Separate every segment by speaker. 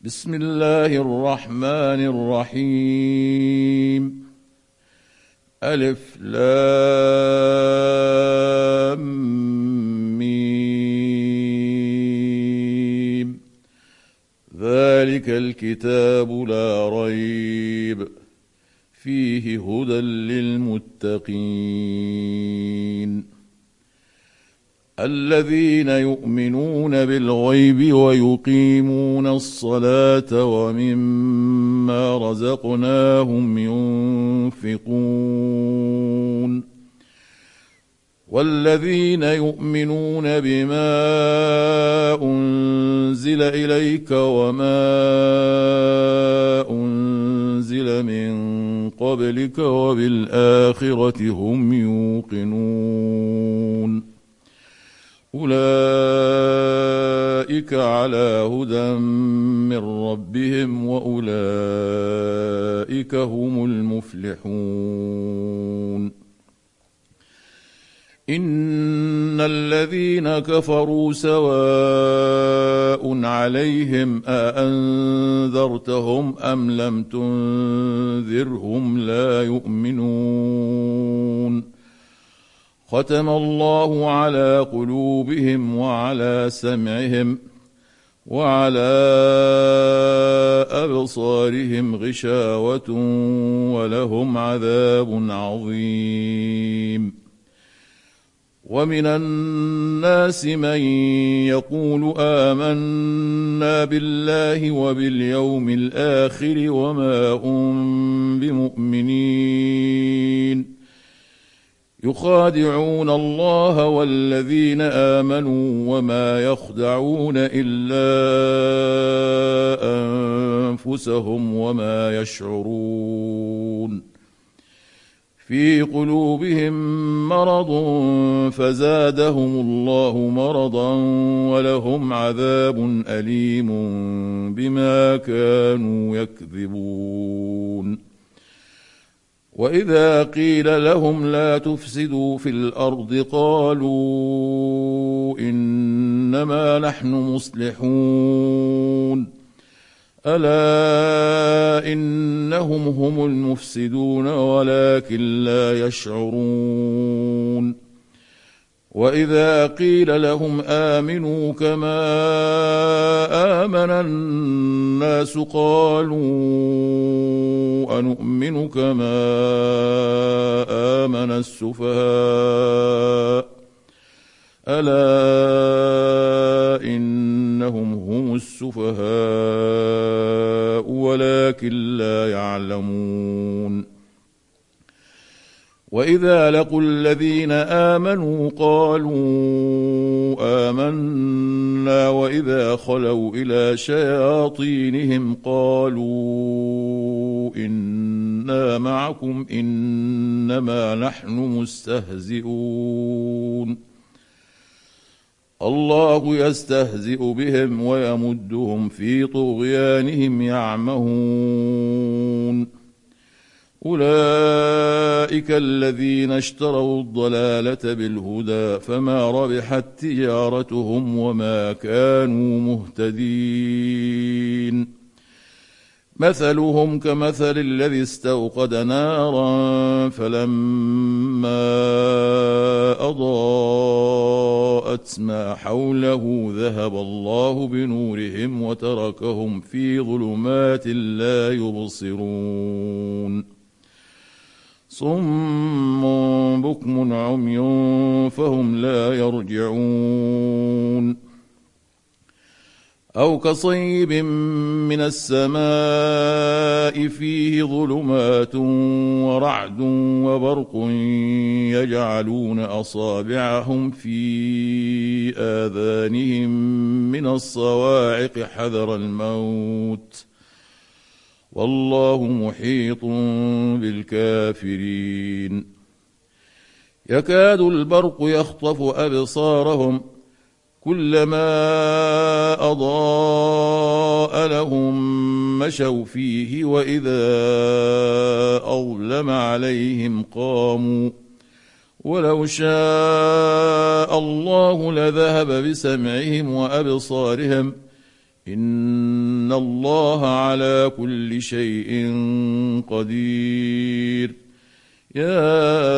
Speaker 1: بسم الله الرحمن الرحيم. ألف لام ميم. ذلك الكتاب لا ريب فيه هدى للمتقين الذين يؤمنون بالغيب ويقيمون الصلاة ومما رزقناهم ينفقون والذين يؤمنون بما أنزل إليك وما أنزل من قبلك وبالآخرة هم يوقنون أولئك على هدى من ربهم وأولئك هم المفلحون. إن الذين كفروا سواء عليهم أأنذرتهم أم لم تنذرهم لا يؤمنون. ختم الله على قلوبهم وعلى سمعهم وعلى أبصارهم غشاوة ولهم عذاب عظيم. ومن الناس من يقول آمنا بالله وباليوم الآخر وما هم بمؤمنين يخادعون الله والذين آمنوا وما يخدعون إلا أنفسهم وما يشعرون. في قلوبهم مرض فزادهم الله مرضا ولهم عذاب أليم بما كانوا يكذبون. وإذا قيل لهم لا تفسدوا في الأرض قالوا إنما نحن مصلحون ألا إنهم هم المفسدون ولكن لا يشعرون. وإذا قيل لهم آمنوا كما آمن الناس قالوا أنؤمن كما آمن السفهاء ألا إنهم هم السفهاء ولكن لا يعلمون. وإذا لقوا الذين آمنوا قالوا آمنا وإذا خلوا إلى شياطينهم قالوا إنا معكم إنما نحن مستهزئون. الله يستهزئ بهم ويمدهم في طغيانهم يعمهون. أولئك الذين اشتروا الضلالة بالهدى فما ربحت تجارتهم وما كانوا مهتدين. مثلهم كمثل الذي استوقد نارا فلما أضاءت ما حوله ذهب الله بنورهم وتركهم في ظلمات لا يبصرون. صم بكم عمي فهم لا يرجعون. أو كصيب من السماء فيه ظلمات ورعد وبرق يجعلون أصابعهم في آذانهم من الصواعق حذر الموت والله محيط بالكافرين. يكاد البرق يخطف أبصارهم كلما أضاء لهم مشوا فيه وإذا أظلم عليهم قاموا ولو شاء الله لذهب بسمعهم وأبصارهم إن الله على كل شيء قدير. يا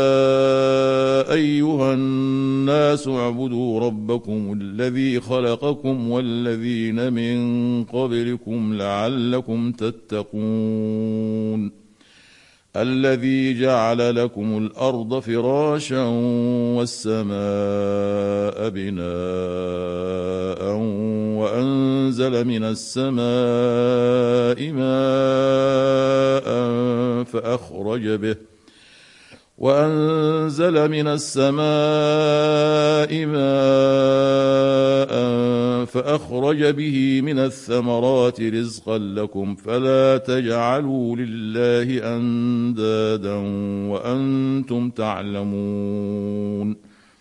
Speaker 1: أيها الناس اعبدوا ربكم الذي خلقكم والذين من قبلكم لعلكم تتقون. الذي جعل لكم الأرض فراشا والسماء بناء وأنزل من السماء ماء فأخرج به من الثمرات رزقا لكم فلا تجعلوا لله أندادا وأنتم تعلمون.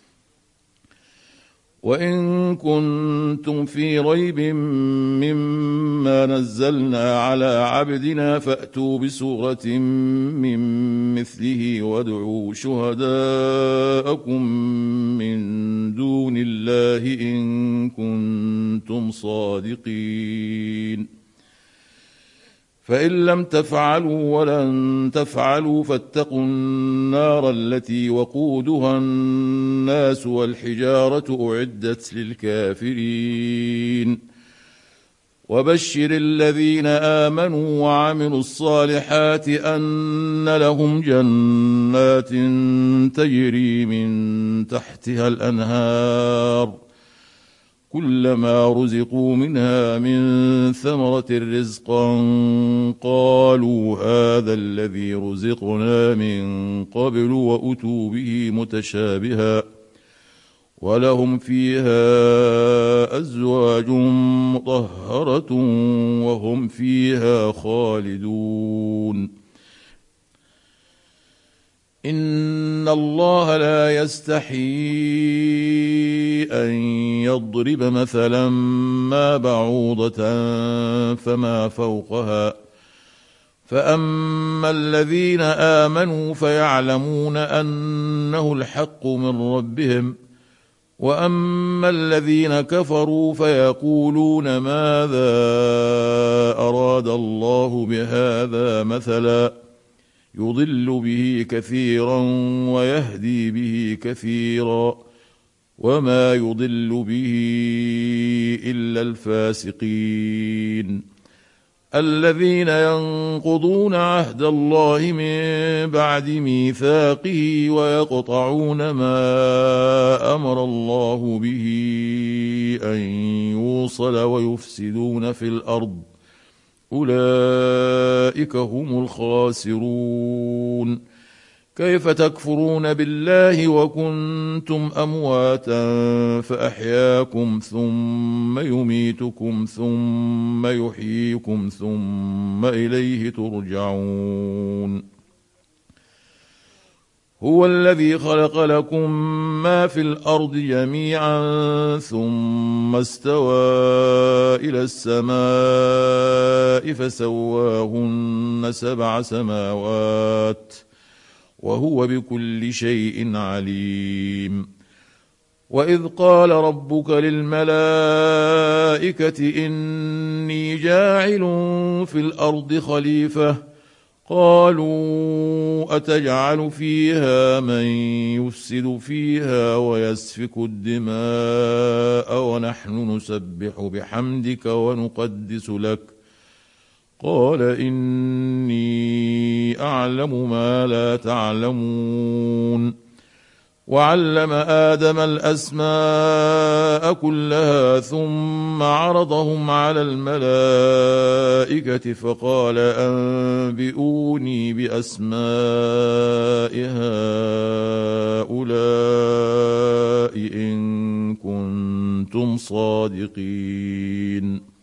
Speaker 1: وإن كنتم في ريب مما نزلنا على عبدنا فأتوا بسورة من مثله وادعوا شهداءكم من دون الله إن كنتم صادقين. فإن لم تفعلوا ولن تفعلوا فاتقوا النار التي وقودها الناس والحجارة أعدت للكافرين. وبشر الذين آمنوا وعملوا الصالحات أن لهم جنات تجري من تحتها الأنهار كلما رزقوا منها من ثمرة رزقا قالوا هذا الذي رزقنا من قبل وأتوا به متشابها ولهم فيها أزواج مطهرة وهم فيها خالدون. إن الله لا يستحيي أن يضرب مثلا ما بعوضة فما فوقها فأما الذين آمنوا فيعلمون أنه الحق من ربهم وأما الذين كفروا فيقولون ماذا أراد الله بهذا مثلا يضل به كثيرا ويهدي به كثيرا وما يضل به إلا الفاسقين الذين ينقضون عهد الله من بعد ميثاقه ويقطعون ما أمر الله به أن يوصل ويفسدون في الأرض أولئك هم الخاسرون. كيف تكفرون بالله وكنتم أمواتا فأحياكم ثم يميتكم ثم يحييكم ثم إليه ترجعون. هو الذي خلق لكم ما في الأرض جميعا ثم استوى إلى السماء فسواهن 7 سماوات وهو بكل شيء عليم. وإذ قال ربك للملائكة إني جاعل في الأرض خليفة قالوا أتجعل فيها من يفسد فيها ويسفك الدماء ونحن نسبح بحمدك ونقدس لك قال إني أعلم ما لا تعلمون. وعلم آدم الأسماء كلها ثم عرضهم على الملائكة فقال أنبئوني بأسماء هؤلاء إن كنتم صادقين.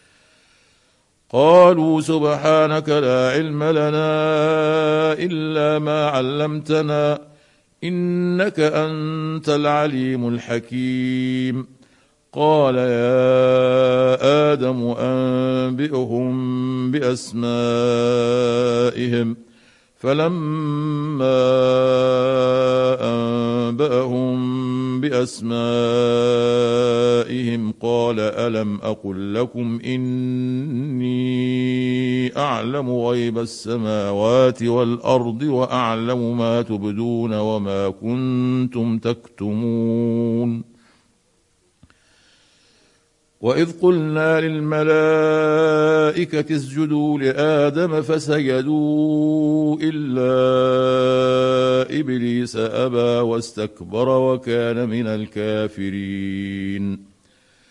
Speaker 1: قالوا سبحانك لا علم لنا إلا ما علمتنا إنك أنت العليم الحكيم. قال يا آدم أنبئهم بأسمائهم فلما أنبأهم بأسمائهم قال ألم أقل لكم إني أعلم غيب السماوات والأرض وأعلم ما تبدون وما كنتم تكتمون وإذ قلنا للملائكة اسجدوا لآدم فسجدوا إلا إبليس أبى واستكبر وكان من الكافرين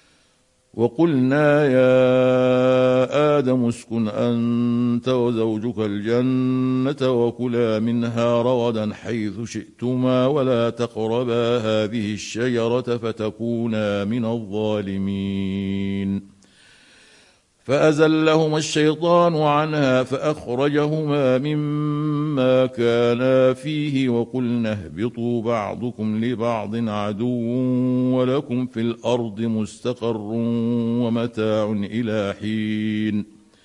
Speaker 1: وقلنا يا آدم اسكن أنت وزوجك الجنة وكلا منها رغدا حيث شئتما ولا تقربا هذه الشجرة فتكونا من الظالمين فأزلهما الشيطان عنها فأخرجهما مما كانا فيه وقلنا اهبطوا بعضكم لبعض عدو ولكم في الأرض مستقر ومتاع إلى حين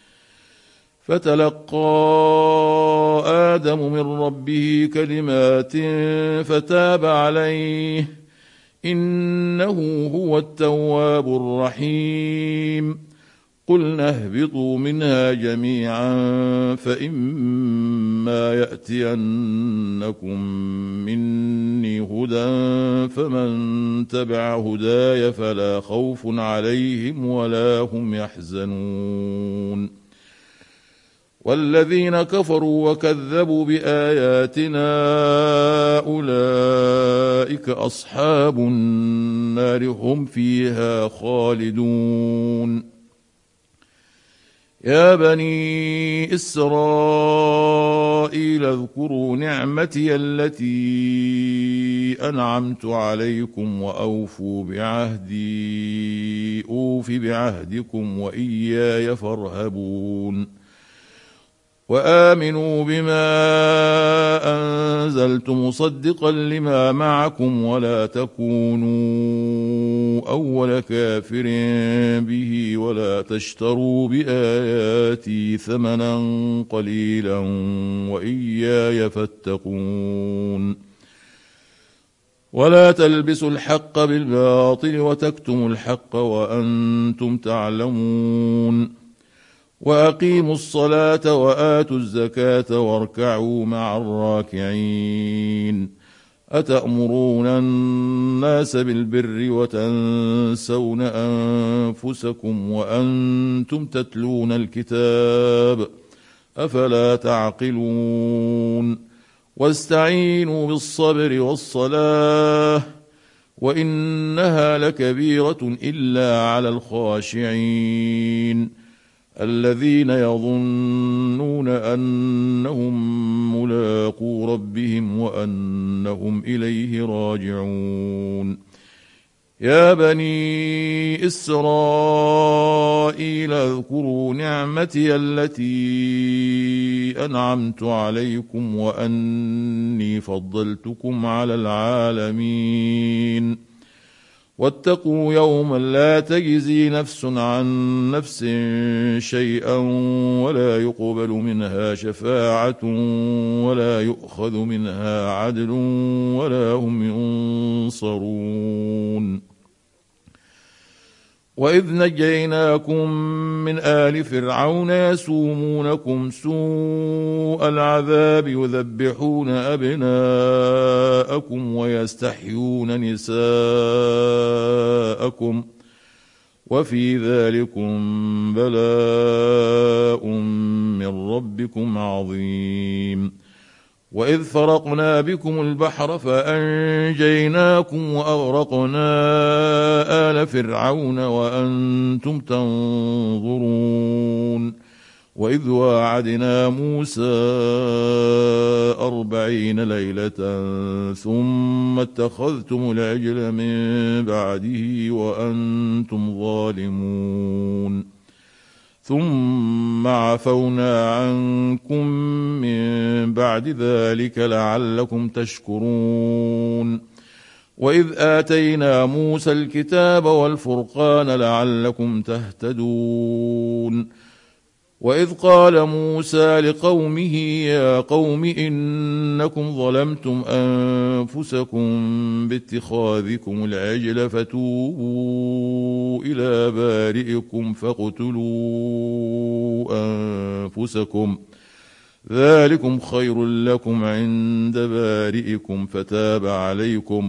Speaker 1: فتلقى آدم من ربه كلمات فتاب عليه إنه هو التواب الرحيم قلنا اهبطوا منها جميعا فإما يأتينكم مني هدى فمن تبع هداي فلا خوف عليهم ولا هم يحزنون والذين كفروا وكذبوا بآياتنا أولئك أصحاب النار هم فيها خالدون يا بني إسرائيل اذكروا نعمتي التي أنعمت عليكم وأوفوا بعهدي أوف بعهدكم وإياي فارهبون وآمنوا بما أنزلت مصدقا لما معكم ولا تكونوا أول كافر به ولا تشتروا بآياتي ثمنا قليلا وإياي فاتقون ولا تلبسوا الحق بالباطل وتكتموا الحق وأنتم تعلمون وأقيموا الصلاة وآتوا الزكاة واركعوا مع الراكعين أتأمرون الناس بالبر وتنسون أنفسكم وأنتم تتلون الكتاب أفلا تعقلون واستعينوا بالصبر والصلاة وإنها لكبيرة إلا على الخاشعين الذين يظنون أنهم ملاقو ربهم وأنهم إليه راجعون يا بني إسرائيل اذكروا نعمتي التي أنعمت عليكم وأني فضلتكم على العالمين واتقوا يوما لا تجزي نفس عن نفس شيئا ولا يقبل منها شفاعة ولا يؤخذ منها عدل ولا هم ينصرون وإذ نجيناكم من آل فرعون يسومونكم سوء العذاب يذبحون أبناءكم ويستحيون نساءكم وفي ذلكم بلاء من ربكم عظيم وإذ فرقنا بكم البحر فأنجيناكم وأغرقنا آل فرعون وأنتم تنظرون وإذ واعدنا موسى 40 ليلة ثم اتخذتم العجل من بعده وأنتم ظالمون ثم عفونا عنكم من بعد ذلك لعلكم تشكرون وإذ آتينا موسى الكتاب والفرقان لعلكم تهتدون وإذ قال موسى لقومه يا قوم إنكم ظلمتم أنفسكم باتخاذكم العجل فتوبوا إلى بارئكم فاقتلوا أنفسكم ذلكم خير لكم عند بارئكم فتاب عليكم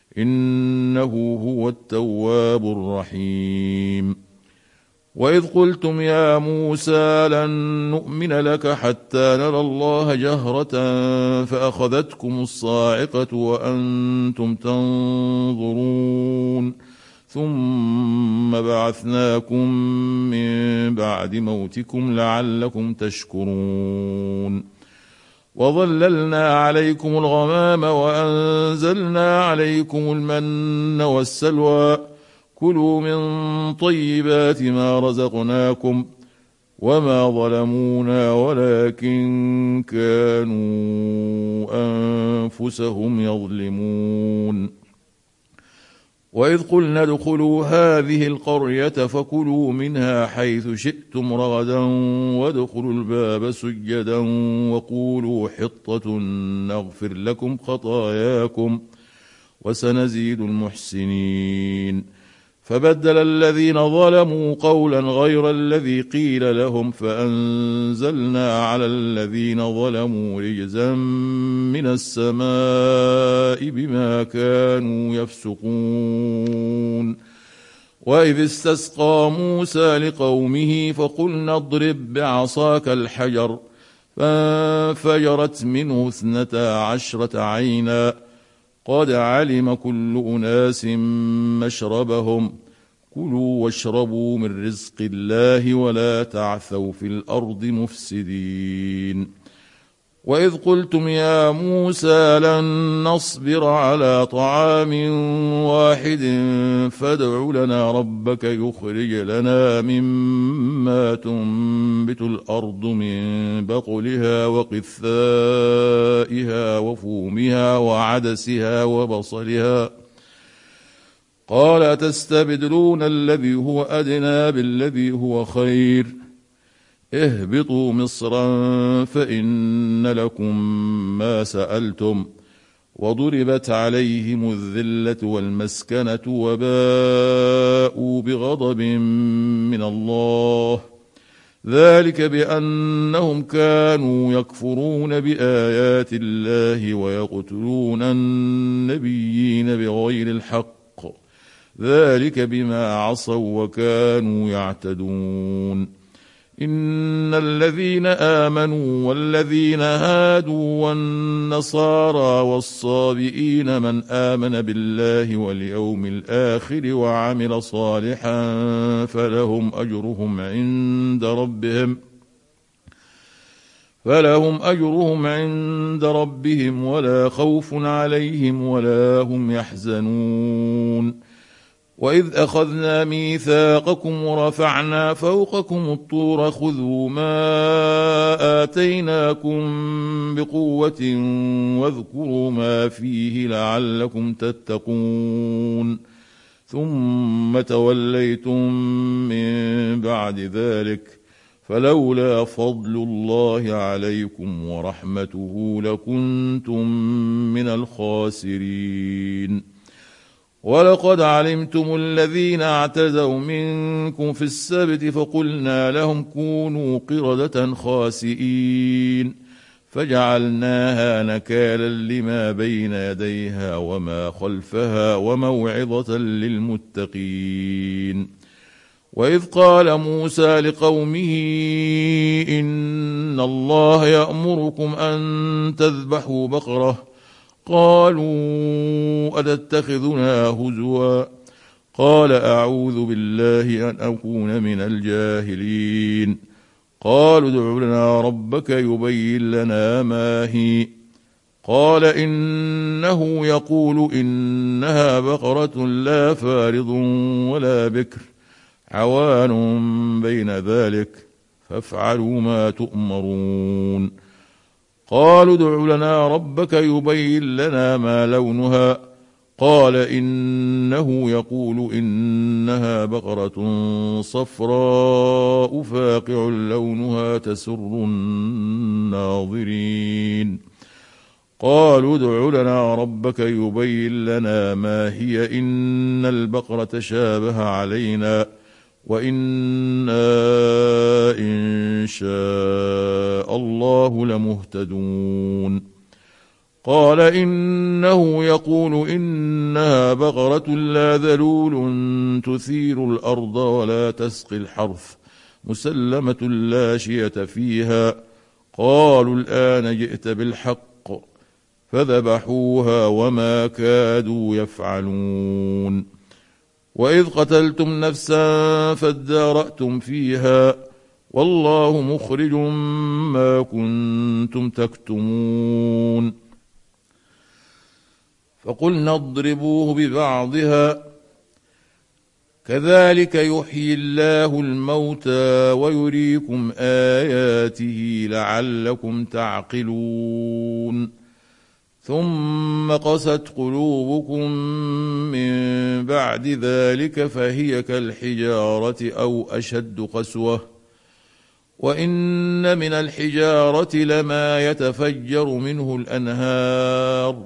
Speaker 1: إنه هو التواب الرحيم. وإذ قلتم يا موسى لن نؤمن لك حتى نرى الله جهرة فأخذتكم الصاعقة وأنتم تنظرون ثم بعثناكم من بعد موتكم لعلكم تشكرون. وظللنا عليكم الغمام وأنزلنا عليكم المن والسلوى كلوا من طيبات ما رزقناكم وما ظلمونا ولكن كانوا أنفسهم يظلمون. وإذ قلنا ادخلوا هذه القرية فكلوا منها حيث شئتم رغدا وادخلوا الباب سجدا وقولوا حطة نغفر لكم خطاياكم وسنزيد المحسنين. فبدل الذين ظلموا قولا غير الذي قيل لهم فأنزلنا على الذين ظلموا رجزا من السماء بما كانوا يفسقون. وإذ استسقى موسى لقومه فقلنا اضرب بعصاك الحجر فانفجرت منه 12 عينا قد علم كل أناس مشربهم كلوا واشربوا من رزق الله ولا تعثوا في الأرض مفسدين. وإذ قلتم يا موسى لن نصبر على طعام واحد فادع لنا ربك يخرج لنا مما تنبت الأرض من بقلها وقثائها وفومها وعدسها وبصلها قال أتستبدلون الذي هو أدنى بالذي هو خير اهبطوا مصرا فإن لكم ما سألتم وضربت عليهم الذلة والمسكنة وباءوا بغضب من الله ذلك بأنهم كانوا يكفرون بآيات الله ويقتلون النبيين بغير الحق ذلك بما عصوا وكانوا يعتدون. إن الذين آمنوا والذين هادوا والنصارى والصابئين من آمن بالله واليوم الآخر وعمل صالحا فلهم أجرهم عند ربهم ولا خوف عليهم ولا هم يحزنون. وإذ أخذنا ميثاقكم ورفعنا فوقكم الطور خذوا ما آتيناكم بقوة واذكروا ما فيه لعلكم تتقون ثم توليتم من بعد ذلك فلولا فضل الله عليكم ورحمته لكنتم من الخاسرين. ولقد علمتم الذين اعتدوا منكم في السبت فقلنا لهم كونوا قردة خاسئين فجعلناها نكالا لما بين يديها وما خلفها وموعظة للمتقين. وإذ قال موسى لقومه إن الله يأمركم أن تذبحوا بقرة قالوا أتتخذنا هزوا قال أعوذ بالله أن أكون من الجاهلين. قالوا ادع لنا ربك يبين لنا ما هي قال إنه يقول إنها بقرة لا فارض ولا بكر عوان بين ذلك فافعلوا ما تؤمرون. قالوا ادع لنا ربك يبين لنا ما لونها قال إنه يقول إنها بقرة صفراء فاقع لونها تسر الناظرين. قالوا ادع لنا ربك يبين لنا ما هي إن البقرة شابه علينا وإنا إن شاء الله لمهتدون. قال إنه يقول إنها بقرة لا ذلول تثير الأرض ولا تسقي الحرث مسلمة لا شية فيها. قالوا الآن جئت بالحق فذبحوها وما كادوا يفعلون. وإذ قتلتم نفسا فادارأتم فيها والله مخرج ما كنتم تكتمون. فقلنا اضربوه ببعضها كذلك يحيي الله الموتى ويريكم آياته لعلكم تعقلون. ثم قست قلوبكم من بعد ذلك فهي كالحجارة أو أشد قسوة. وإن من الحجارة لما يتفجر منه الأنهار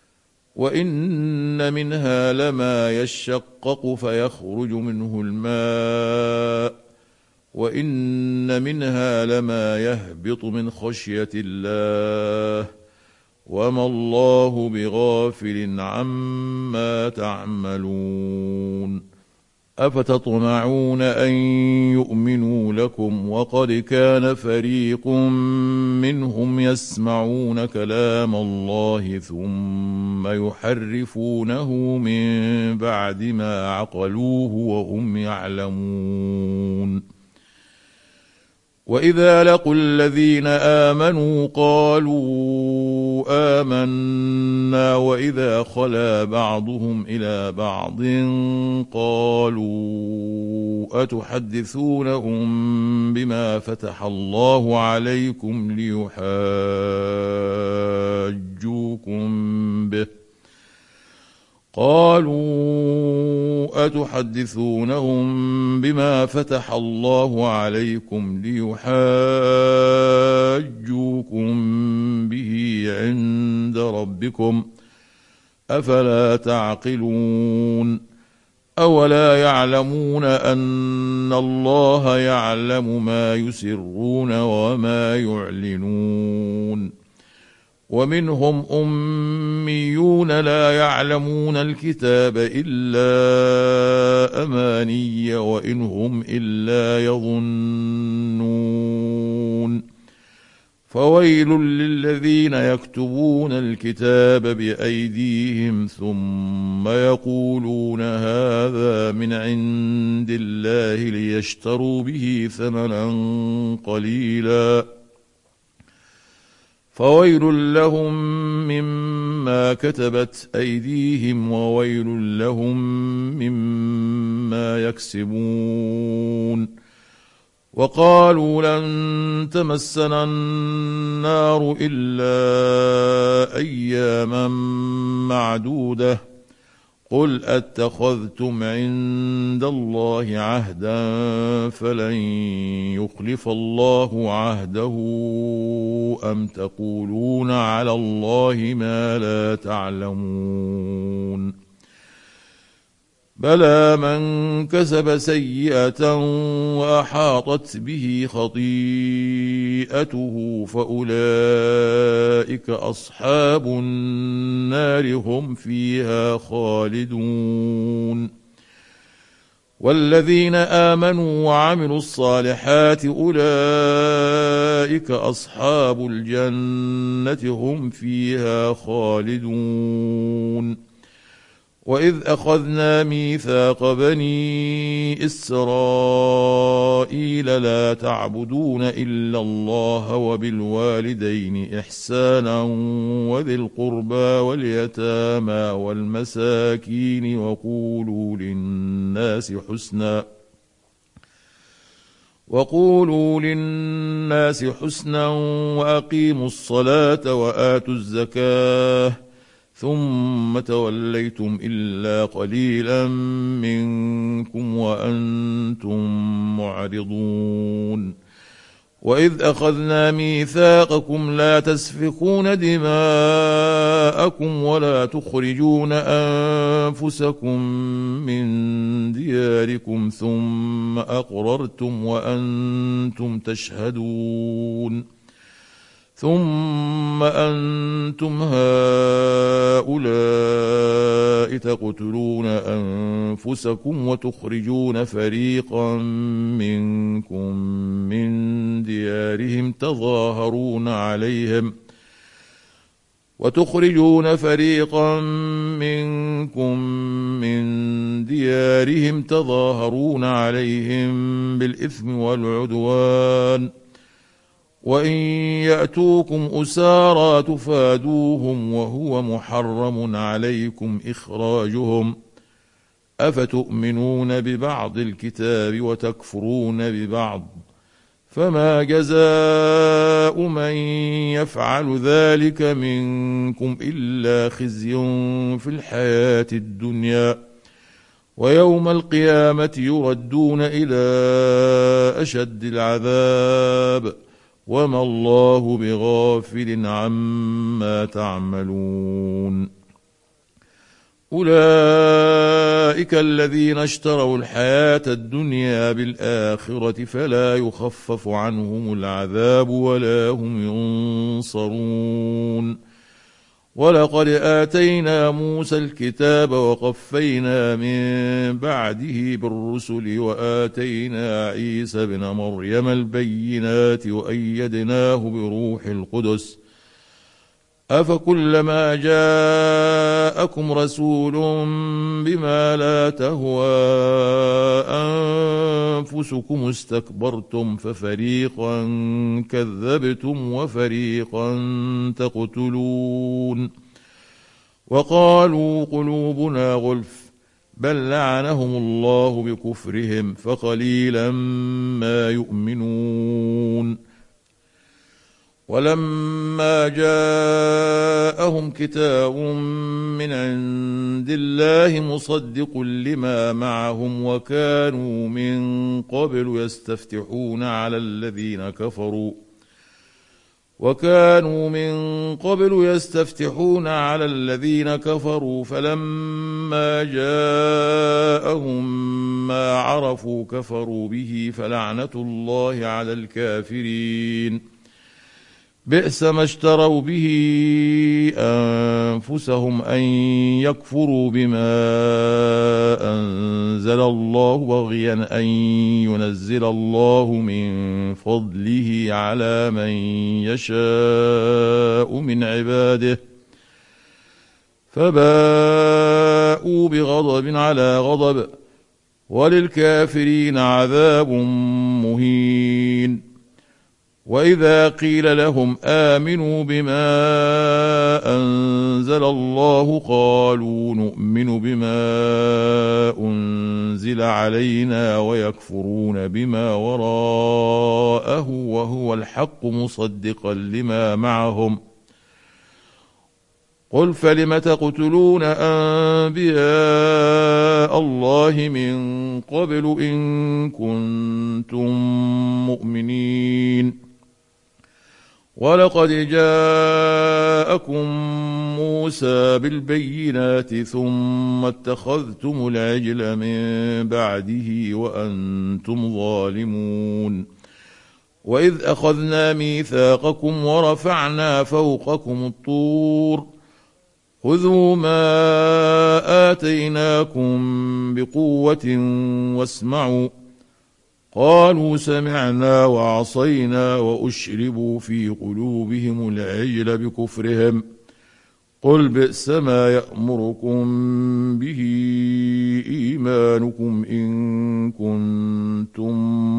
Speaker 1: وإن منها لما يشقق فيخرج منه الماء وإن منها لما يهبط من خشية الله وما الله بغافل عما تعملون. أفتطمعون أن يؤمنوا لكم وقد كان فريق منهم يسمعون كلام الله ثم يحرفونه من بعد ما عقلوه وهم يعلمون. وإذا لقوا الذين آمنوا قالوا آمنا وإذا خلا بعضهم إلى بعض قالوا أتحدثونهم بما فتح الله عليكم ليحاجوكم به قالوا أتحدثونهم بما فتح الله عليكم ليحاجوكم به عند ربكم أفلا تعقلون. أولا يعلمون أن الله يعلم ما يسرون وما يعلنون. ومنهم أميون لا يعلمون الكتاب إلا أماني وإن هم إلا يظنون. فويل للذين يكتبون الكتاب بأيديهم ثم يقولون هذا من عند الله ليشتروا به ثمنا قليلا فويل لهم مما كتبت أيديهم وويل لهم مما يكسبون. وقالوا لن تمسنا النار إلا أياما معدودة قل أتخذتم عند الله عهدا فلن يخلف الله عهده أم تقولون على الله ما لا تعلمون. بلى من كسب سيئة وأحاطت به خطيئته فأولئك أصحاب النار هم فيها خالدون. والذين آمنوا وعملوا الصالحات أولئك أصحاب الجنة هم فيها خالدون. وإذ أخذنا ميثاق بني إسرائيل لا تعبدون إلا الله وبالوالدين إحسانا وذي القربى واليتامى والمساكين وقولوا للناس حسنا وأقيموا الصلاة وآتوا الزكاة ثم توليتم إلا قليلا منكم وأنتم معرضون وإذ أخذنا ميثاقكم لا تسفكون دماءكم ولا تخرجون أنفسكم من دياركم ثم أقررتم وأنتم تشهدون ثم أنتم هؤلاء تقتلون أنفسكم وتخرجون فريقا منكم من ديارهم تظاهرون عليهم بالإثم والعدوان وإن يأتوكم أسارى تفادوهم وهو محرم عليكم إخراجهم أفتؤمنون ببعض الكتاب وتكفرون ببعض فما جزاء من يفعل ذلك منكم إلا خزي في الحياة الدنيا ويوم القيامة يردون إلى أشد العذاب وما الله بغافل عما تعملون أولئك الذين اشتروا الحياة الدنيا بالآخرة فلا يخفف عنهم العذاب ولا هم ينصرون ولقد آتينا موسى الكتاب وقفينا من بعده بالرسل وآتينا عيسى ابن مريم البينات وأيدناه بروح القدس أفكلما جاءكم رسول بما لا تهوى أنفسكم استكبرتم ففريقا كذبتم وفريقا تقتلون وقالوا قلوبنا غلف بل لعنهم الله بكفرهم فقليلا ما يؤمنون ولما جاءهم كتاب من عند الله مصدق لما معهم وكانوا من قبل يستفتحون على الذين كفروا فلما جاءهم ما عرفوا كفروا به فلعنة الله على الكافرين بئس ما اشتروا به أنفسهم أن يكفروا بما أنزل الله بغيا أن ينزل الله من فضله على من يشاء من عباده فباءوا بغضب على غضب وللكافرين عذاب مهين وإذا قيل لهم آمنوا بما أنزل الله قالوا نؤمن بما أنزل علينا ويكفرون بما وراءه وهو الحق مصدقا لما معهم قل فلم تقتلون أنبياء الله من قبل إن كنتم مؤمنين ولقد جاءكم موسى بالبينات ثم اتخذتم العجل من بعده وأنتم ظالمون وإذ أخذنا ميثاقكم ورفعنا فوقكم الطور خذوا ما آتيناكم بقوة واسمعوا قالوا سمعنا وعصينا وأشربوا في قلوبهم العجل بكفرهم قل بئس ما يأمركم به إيمانكم إن كنتم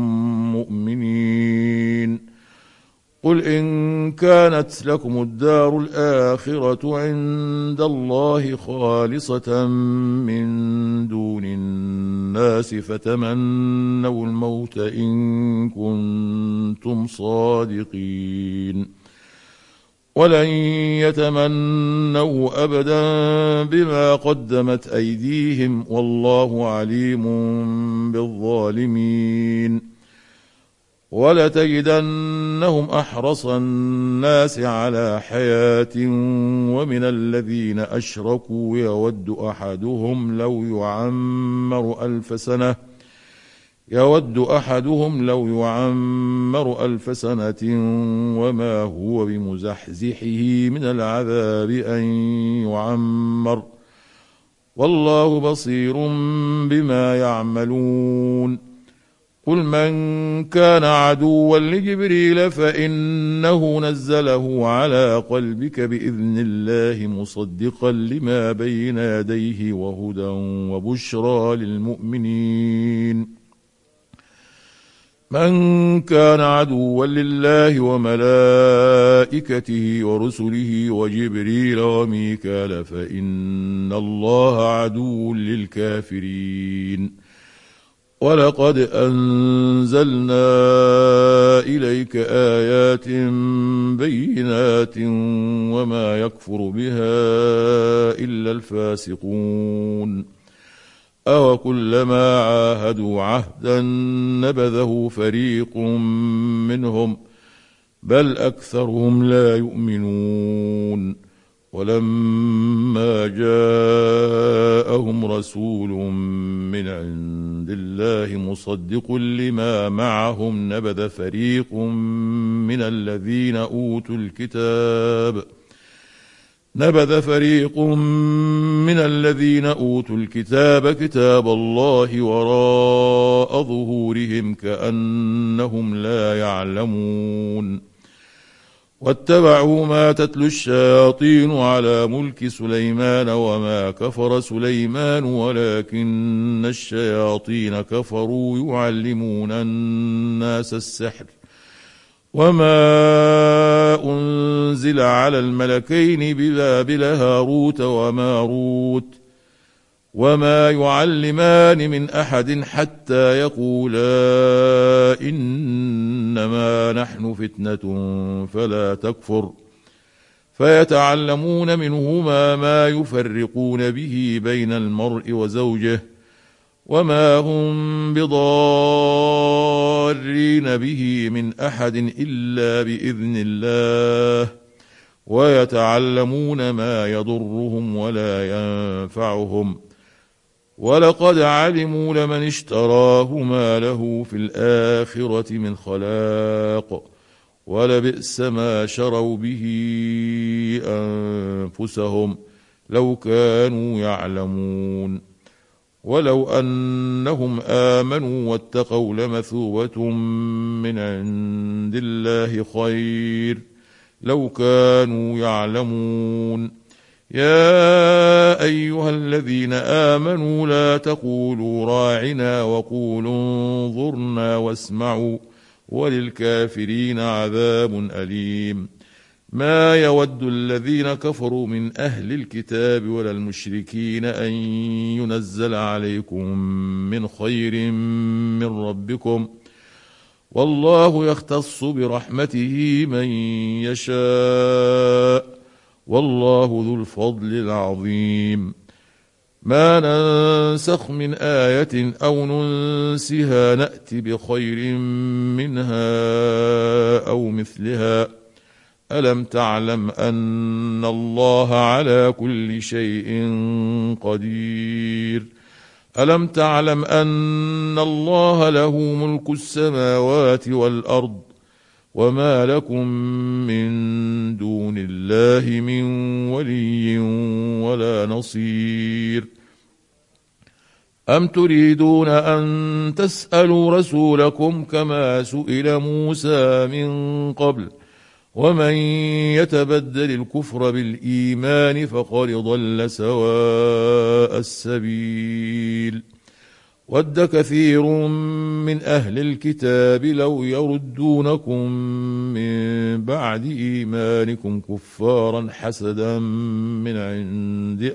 Speaker 1: مؤمنين قل إن كانت لكم الدار الآخرة عند الله خالصة من دون الناس فتمنوا الموت إن كنتم صادقين ولن يتمنوا أبدا بما قدمت أيديهم والله عليم بالظالمين. ولتجدنهم أحرص الناس على حياة ومن الذين أشركوا يود أحدهم لو يعمر 1000 سنة وما هو بمزحزحه من العذاب أن يعمر والله بصير بما يعملون. قل من كان عدوا لجبريل فإنه نزله على قلبك بإذن الله مصدقا لما بين يديه وهدى وبشرى للمؤمنين. من كان عدوا لله وملائكته ورسله وجبريل وميكال فإن الله عدو للكافرين. ولقد أنزلنا إليك آيات بينات وما يكفر بها إلا الفاسقون. أوكلما عاهدوا عهدا نبذه فريق منهم بل أكثرهم لا يؤمنون. ولما جاءهم رسول من عند الله مصدق لما معهم نبذ فريق من الذين أوتوا الكتاب كتاب الله وراء ظهورهم كأنهم لا يعلمون. واتبعوا ما تتلو الشياطين على ملك سليمان وما كفر سليمان ولكن الشياطين كفروا يعلمون الناس السحر وما أنزل على الملكين ببابل هاروت وماروت وما يعلمان من أحد حتى يقولا إنما نحن فتنة فلا تكفر فيتعلمون منهما ما يفرقون به بين المرء وزوجه وما هم بضارين به من أحد إلا بإذن الله ويتعلمون ما يضرهم ولا ينفعهم ولقد علموا لمن اشتراه ما له في الآخرة من خلاق ولبئس ما شروا به أنفسهم لو كانوا يعلمون. ولو أنهم آمنوا واتقوا لمثوبة من عند الله خير لو كانوا يعلمون. يا أيها الذين آمنوا لا تقولوا راعنا وقولوا انظرنا واسمعوا وللكافرين عذاب أليم. ما يود الذين كفروا من أهل الكتاب ولا المشركين أن ينزل عليكم من خير من ربكم والله يختص برحمته من يشاء والله ذو الفضل العظيم. ما ننسخ من آية أو ننسها نأت بخير منها أو مثلها ألم تعلم أن الله على كل شيء قدير. ألم تعلم أن الله له ملك السماوات والأرض وما لكم من دون الله من ولي ولا نصير. أم تريدون أن تسألوا رسولكم كما سئل موسى من قبل ومن يتبدل الكفر بالإيمان فقد ضل سواء السبيل. ود كثير من أهل الكتاب لو يردونكم من بعد إيمانكم كفارا حسدا من عند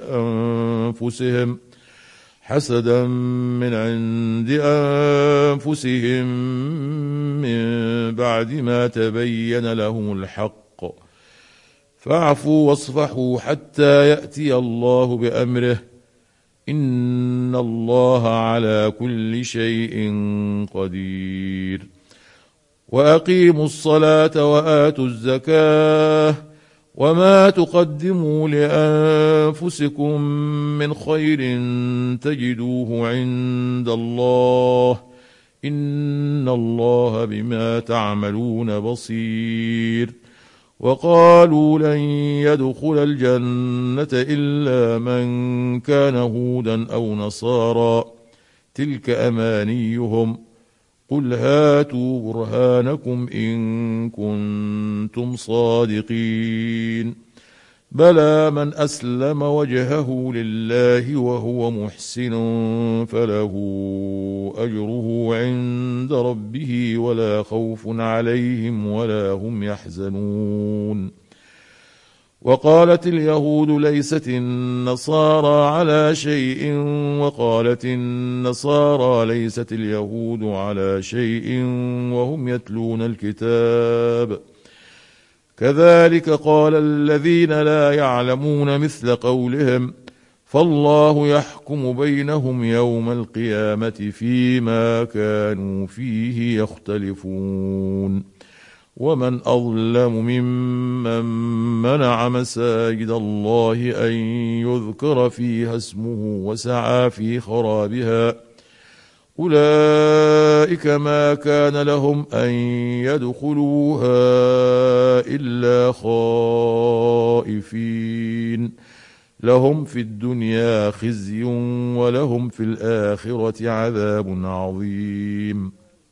Speaker 1: أنفسهم من بعد ما تبين لهم الحق فاعفوا واصفحوا حتى يأتي الله بأمره إن الله على كل شيء قدير وأقيموا الصلاة وآتوا الزكاة وما تقدموا لأنفسكم من خير تجدوه عند الله إن الله بما تعملون بصير وقالوا لن يدخل الجنة إلا من كان هودا أو نصارى تلك أمانيهم قل هاتوا برهانكم إن كنتم صادقين بلى من أسلم وجهه لله وهو محسن فله أجره عند ربه ولا خوف عليهم ولا هم يحزنون وقالت اليهود ليست النصارى على شيء وقالت النصارى ليست اليهود على شيء وهم يتلون الكتاب كذلك قال الذين لا يعلمون مثل قولهم فالله يحكم بينهم يوم القيامة فيما كانوا فيه يختلفون ومن أظلم ممن منع مساجد الله أن يذكر فيها اسمه وسعى في خرابها أولئك ما كان لهم أن يدخلوها إلا خائفين لهم في الدنيا خزي ولهم في الآخرة عذاب عظيم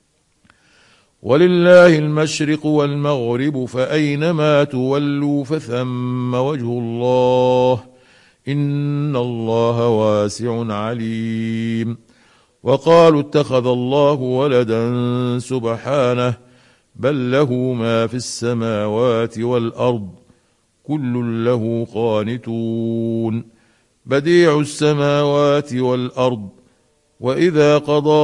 Speaker 1: ولله المشرق والمغرب فأينما تولوا فثم وجه الله إن الله واسع عليم وقالوا اتخذ الله ولدا سبحانه بل له ما في السماوات والأرض كل له قانتون بديع السماوات والأرض وإذا قضى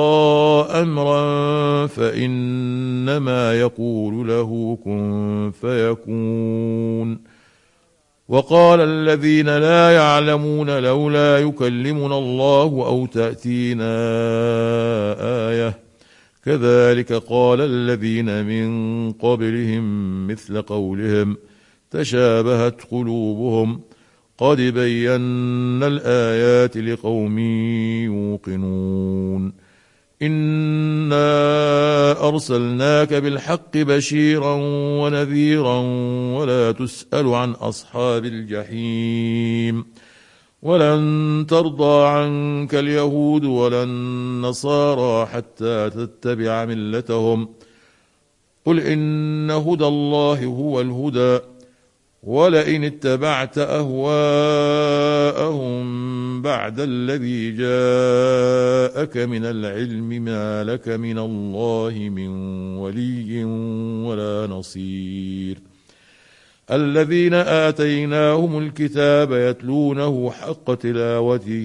Speaker 1: أمرا فإنما يقول له كن فيكون وقال الذين لا يعلمون لولا يكلمنا الله أو تأتينا آية كذلك قال الذين من قبلهم مثل قولهم تشابهت قلوبهم قد بينا الآيات لقوم يوقنون إنا أرسلناك بالحق بشيرا ونذيرا ولا تسأل عن أصحاب الجحيم ولن ترضى عنك اليهود ولا النصارى حتى تتبع ملتهم قل إن هدى الله هو الهدى ولئن اتبعت أهواءهم بعد الذي جاءك من العلم ما لك من الله من ولي ولا نصير الذين آتيناهم الكتاب يتلونه حق تلاوته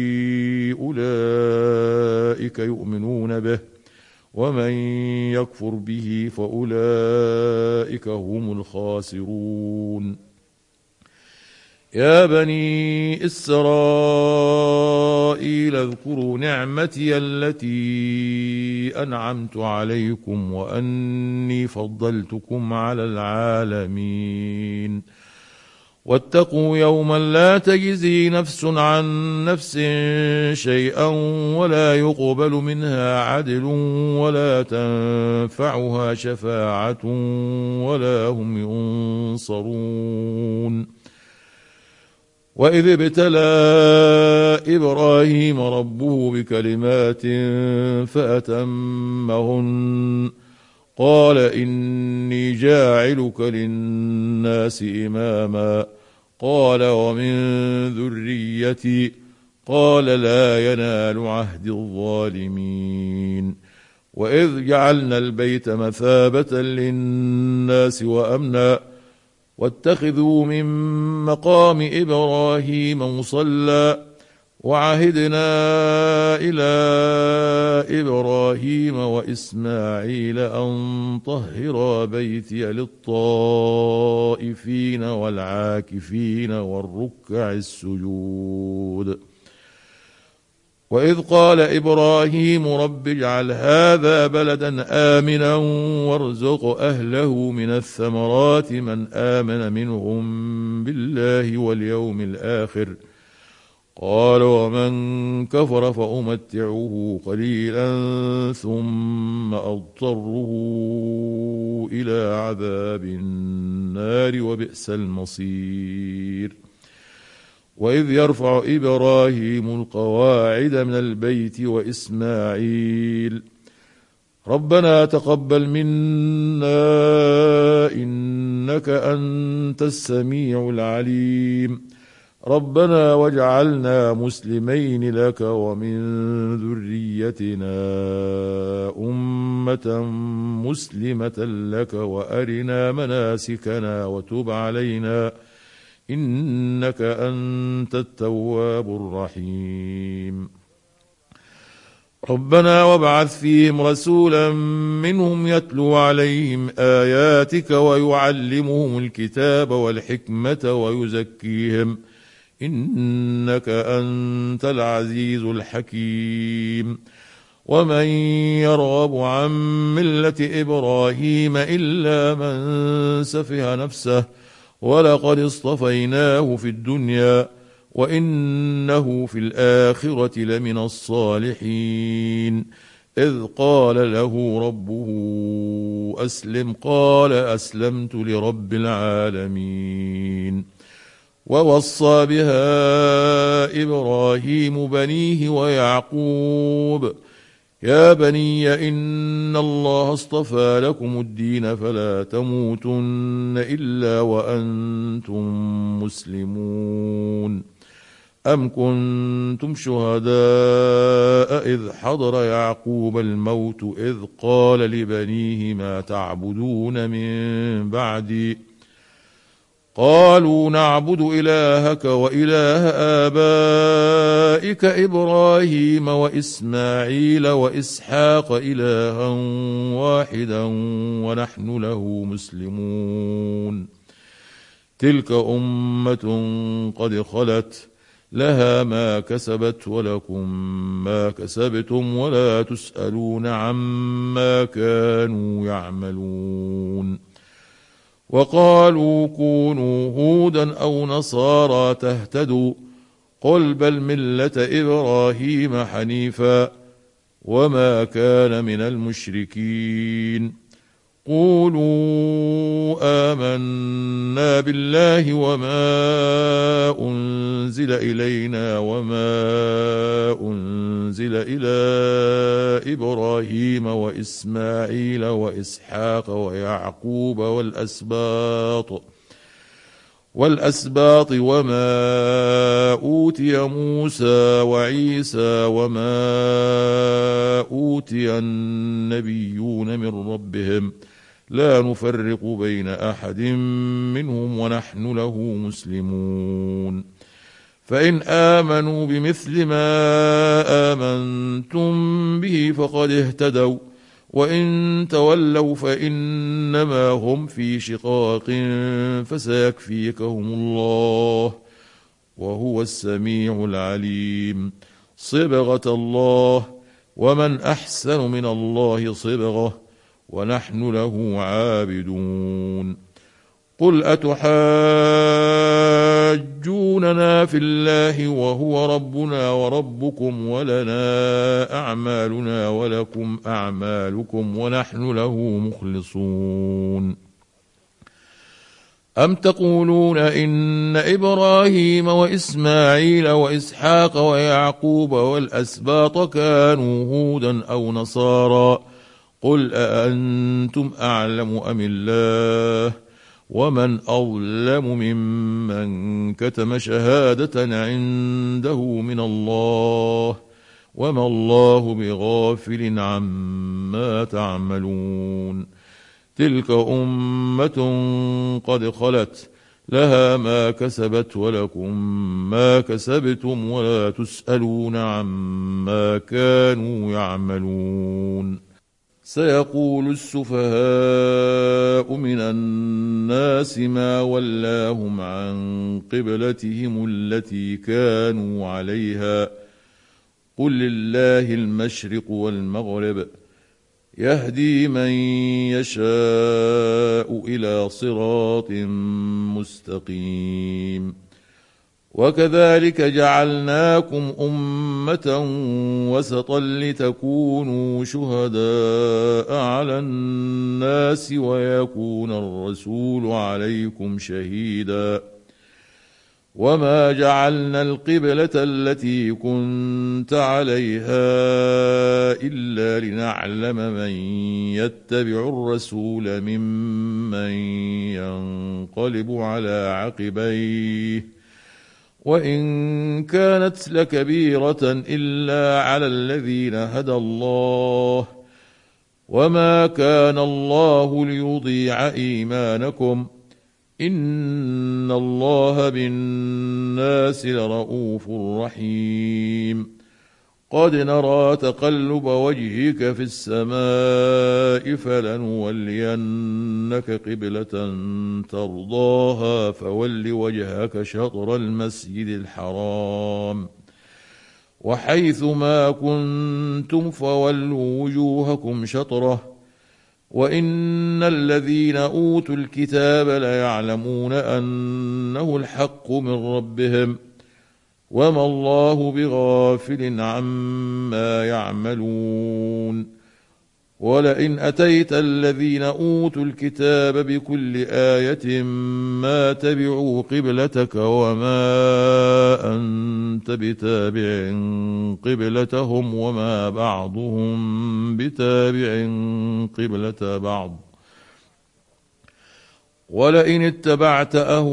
Speaker 1: أولئك يؤمنون به ومن يكفر به فأولئك هم الخاسرون يا بني إسرائيل اذكروا نعمتي التي أنعمت عليكم وأني فضلتكم على العالمين واتقوا يوما لا تجزي نفس عن نفس شيئا ولا يقبل منها عدل ولا تنفعها شفاعة ولا هم ينصرون وإذ ابتلى إبراهيم ربه بكلمات فأتمهن قال إني جاعلك للناس إماما قال ومن ذريتي قال لا ينال عهد الظالمين وإذ جعلنا البيت مثابة للناس وأمنا واتخذوا من مقام إبراهيم مصلى وعهدنا إلى إبراهيم وإسماعيل أن طهرا بيتي للطائفين والعاكفين والركع السجود. وإذ قال إبراهيم رب اجعل هذا بلدا آمنا وارزق أهله من الثمرات من آمن منهم بالله واليوم الآخر قال ومن كفر فأمتعه قليلا ثم أضطره إلى عذاب النار وبئس المصير. وإذ يرفع إبراهيم القواعد من البيت وإسماعيل ربنا تقبل منا إنك أنت السميع العليم ربنا واجعلنا مسلمين لك ومن ذريتنا أمة مسلمة لك وأرنا مناسكنا وتب علينا إنك أنت التواب الرحيم ربنا وابعث فيهم رسولا منهم يتلو عليهم آياتك ويعلمهم الكتاب والحكمة ويزكيهم إنك أنت العزيز الحكيم ومن يرغب عن ملة إبراهيم إلا من سفه نفسه ولقد اصطفيناه في الدنيا وإنه في الآخرة لمن الصالحين إذ قال له ربه أسلم قال أسلمت لرب العالمين ووصى بها إبراهيم بنيه ويعقوب يا بني إن الله اصطفى لكم الدين فلا تموتن إلا وأنتم مسلمون أم كنتم شهداء إذ حضر يعقوب الموت إذ قال لبنيه ما تعبدون من بعدي قالوا نعبد إلهك وإله آبائك إبراهيم وإسماعيل وإسحاق إلها واحدا ونحن له مسلمون تلك أمة قد خلت لها ما كسبت ولكم ما كسبتم ولا تسألون عما كانوا يعملون وقالوا كونوا هودا أو نصارى تهتدوا قل بل ملة إبراهيم حنيفا وما كان من المشركين قولوا آمنا بالله وما أنزل إلينا وما أنزل إلى إبراهيم وإسماعيل وإسحاق ويعقوب والأسباط وما أوتي موسى وعيسى وما أوتي النبيون من ربهم لا نفرق بين أحد منهم ونحن له مسلمون فإن آمنوا بمثل ما آمنتم به فقد اهتدوا وإن تولوا فإنما هم في شقاق فسيكفيكهم الله وهو السميع العليم صبغة الله ومن أحسن من الله صبغة ونحن له عابدون قل أتحاجوننا في الله وهو ربنا وربكم ولنا أعمالنا ولكم أعمالكم ونحن له مخلصون أم تقولون إن إبراهيم وإسماعيل وإسحاق ويعقوب والأسباط كانوا هودا أو نصارى قل أأنتم أعلم أم الله ومن أظلم ممن كتم شهادة عنده من الله وما الله بغافل عما تعملون تلك أمة قد خلت لها ما كسبت ولكم ما كسبتم ولا تسألون عما كانوا يعملون. سيقول السفهاء من الناس ما ولاهم عن قبلتهم التي كانوا عليها قل لله المشرق والمغرب يهدي من يشاء إلى صراط مستقيم. وكذلك جعلناكم أمة وسطا لتكونوا شهداء على الناس ويكون الرسول عليكم شهيدا. وما جعلنا القبلة التي كنت عليها إلا لنعلم من يتبع الرسول ممن ينقلب على عقبيه وإن كانت لكبيرة إلا على الذين هدى الله وما كان الله ليضيع إيمانكم إن الله بالناس لرؤوف رحيم. قد نرى تقلب وجهك في السماء فلنولينك قبلة ترضاها فول وجهك شطر المسجد الحرام وحيث ما كنتم فولوا وجوهكم شطره وإن الذين أوتوا الكتاب ليعلمون أنه الحق من ربهم وما الله بغافل عما يعملون. ولئن أتيت الذين أوتوا الكتاب بكل آية ما تبعوا قبلتك وما أنت بتابع قبلتهم وما بعضهم بتابع قبلة بعض. ولئن اتبعت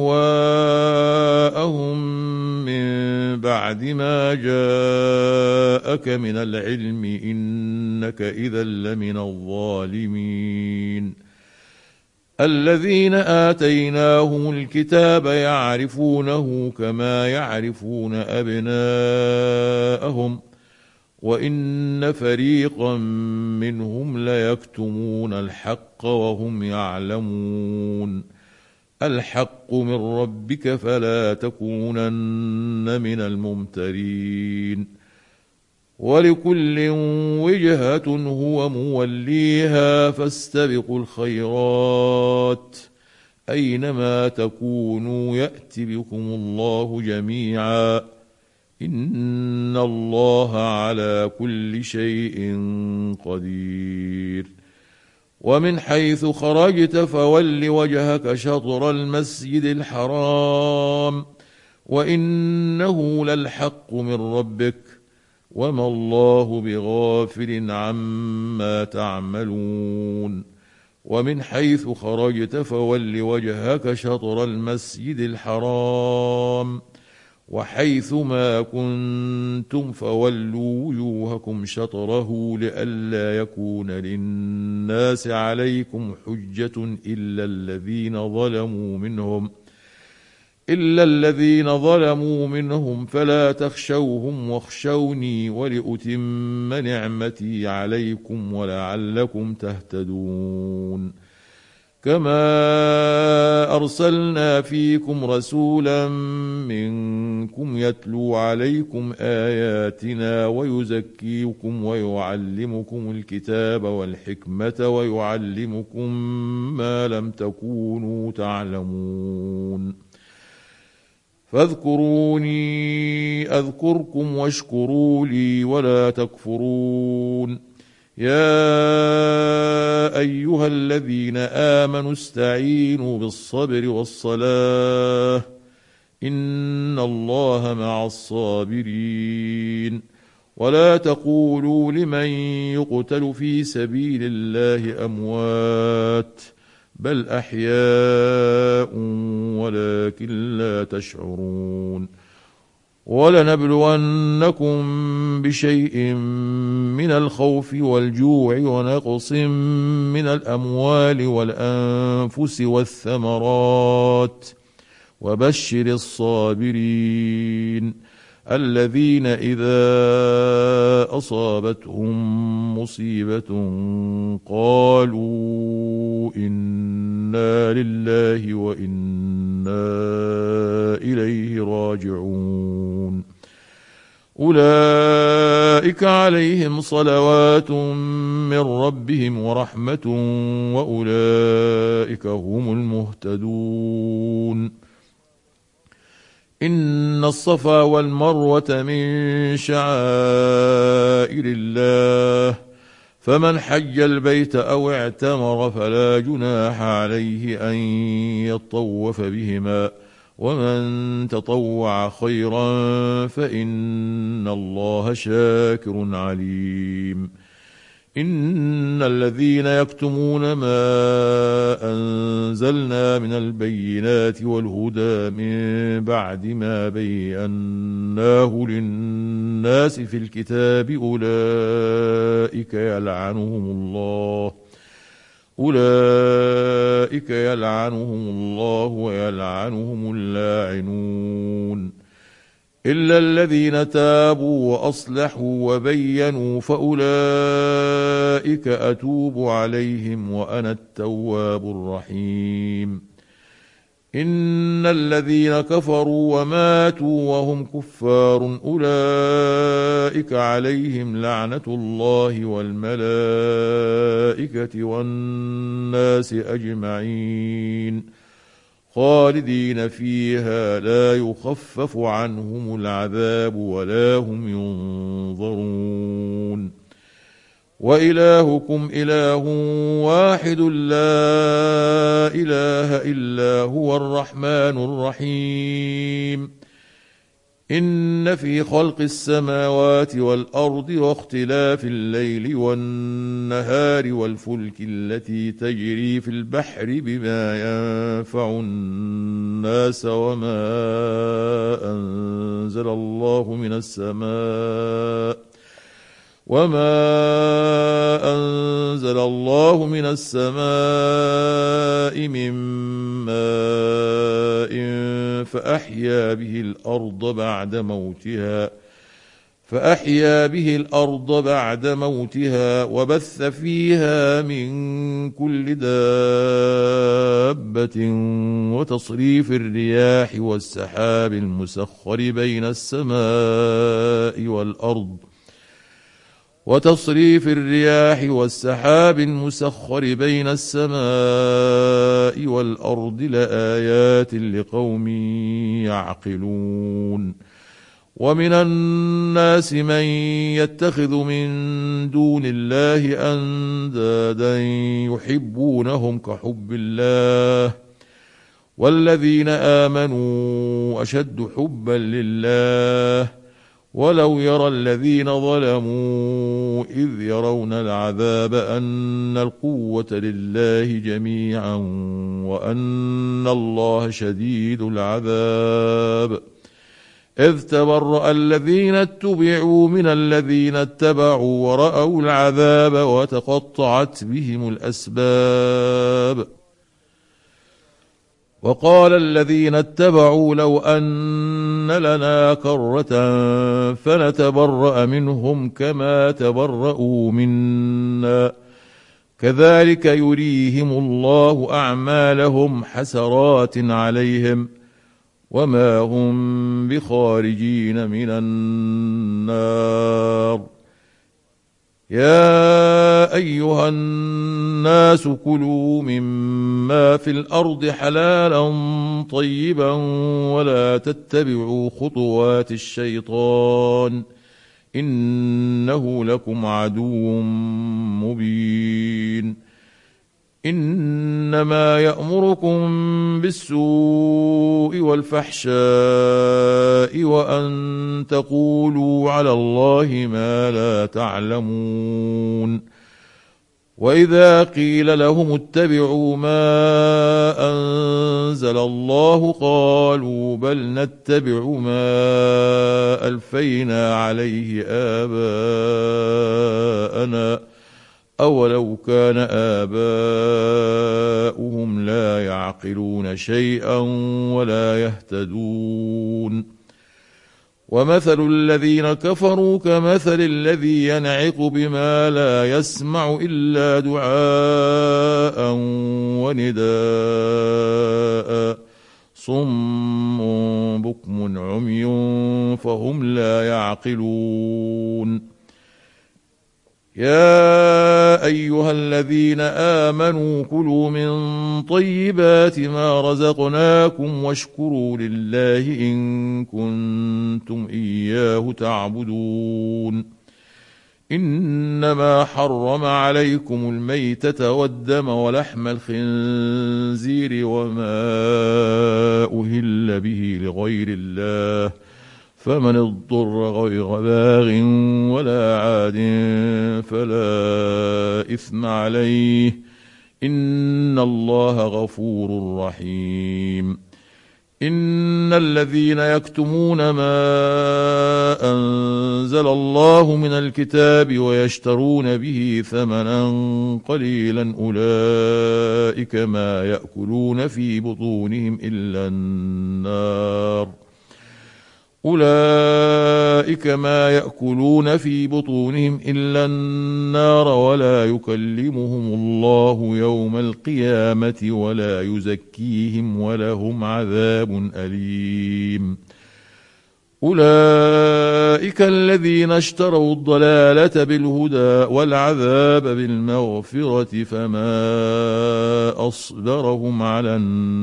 Speaker 1: أهواءهم من بعد ما جاءك من العلم إنك إذا لمن الظالمين. الذين آتيناهم الكتاب يعرفونه كما يعرفون أبناءهم وإن فريقا منهم ليكتمون الحق وهم يعلمون. الحق من ربك فلا تكونن من الممترين. ولكل وجهة هو موليها فاستبقوا الخيرات أينما تكونوا يأت بكم الله جميعا إن الله على كل شيء قدير. ومن حيث خرجت فول وجهك شطر المسجد الحرام وإنه للحق من ربك وما الله بغافل عما تعملون. ومن حيث خرجت فول وجهك شطر المسجد الحرام وحيث ما كنتم فولوا وجوهكم شطره لئلا يكون للناس عليكم حجة إلا الذين ظلموا منهم فلا تخشوهم واخشوني ولأتم نعمتي عليكم ولعلكم تهتدون. كما أرسلنا فيكم رسولا منكم يتلو عليكم آياتنا ويزكيكم ويعلمكم الكتاب والحكمة ويعلمكم ما لم تكونوا تعلمون. فاذكروني أذكركم واشكروا لي ولا تكفرون. يا أيها الذين آمنوا استعينوا بالصبر والصلاة إن الله مع الصابرين. ولا تقولوا لمن يقتل في سبيل الله أموات بل أحياء ولكن لا تشعرون. ولنبلونكم بشيء من الخوف والجوع ونقص من الأموال والأنفس والثمرات وبشر الصابرين الذين إذا أصابتهم مصيبة قالوا إنا لله وإنا إليه راجعون أولئك عليهم صلوات من ربهم ورحمة وأولئك هم المهتدون إن الصفا والمروة من شعائر الله فمن حج البيت أو اعتمر فلا جناح عليه أن يطوف بهما ومن تطوع خيرا فإن الله شاكر عليم إن الذين يكتمون ما أنزلنا من البينات والهدى من بعد ما بيناه للناس في الكتاب أولئك يلعنهم الله ويلعنهم اللاعنون إلا الذين تابوا وأصلحوا وبينوا فأولئك أتوب عليهم وأنا التواب الرحيم إن الذين كفروا وماتوا وهم كفار أولئك عليهم لعنة الله والملائكة والناس أجمعين خالدين فيها لا يخفف عنهم العذاب ولا هم ينظرون وإلهكم إله واحد لا إله إلا هو الرحمن الرحيم إن في خلق السماوات والأرض واختلاف الليل والنهار والفلك التي تجري في البحر بما ينفع الناس وما أنزل الله من السماء من ماء فأحيا به الأرض بعد موتها وبث فيها من كل دابة وتصريف الرياح والسحاب المسخر بين السماء والأرض لآيات لقوم يعقلون ومن الناس من يتخذ من دون الله أندادا يحبونهم كحب الله والذين آمنوا أشد حبا لله ولو يرى الذين ظلموا إذ يرون العذاب أن القوة لله جميعا وأن الله شديد العذاب إذ تبرأ الذين اتبعوا من الذين اتبعوا ورأوا العذاب وتقطعت بهم الأسباب وقال الذين اتبعوا لو أن لنا كرة فنتبرأ منهم كما تبرأوا منا كذلك يريهم الله أعمالهم حسرات عليهم وما هم بخارجين من النار يا أيها الناس كلوا مما في الأرض حلالا طيبا ولا تتبعوا خطوات الشيطان إنه لكم عدو مبين إنما يأمركم بالسوء والفحشاء وأن تقولوا على الله ما لا تعلمون وإذا قيل لهم اتبعوا ما أنزل الله قالوا بل نتبع ما ألفينا عليه آباءنا أولو كان آباؤهم لا يعقلون شيئا ولا يهتدون ومثل الذين كفروا كمثل الذي ينعق بما لا يسمع إلا دعاء ونداء صم بكم عمي فهم لا يعقلون يا أيها الذين آمنوا كلوا من طيبات ما رزقناكم واشكروا لله إن كنتم إياه تعبدون إنما حرم عليكم الميتة والدم ولحم الخنزير وما أهل به لغير الله فمن اضطر غير باغ ولا عاد فلا إثم عليه إن الله غفور رحيم إن الذين يكتمون ما أنزل الله من الكتاب ويشترون به ثمنا قليلا أولئك ما يأكلون في بطونهم إلا النار ولا يكلمهم الله يوم القيامة ولا يزكيهم ولهم عذاب أليم أولئك الذين اشتروا الضلالة بالهدى والعذاب بالمغفرة فما أصبرهم على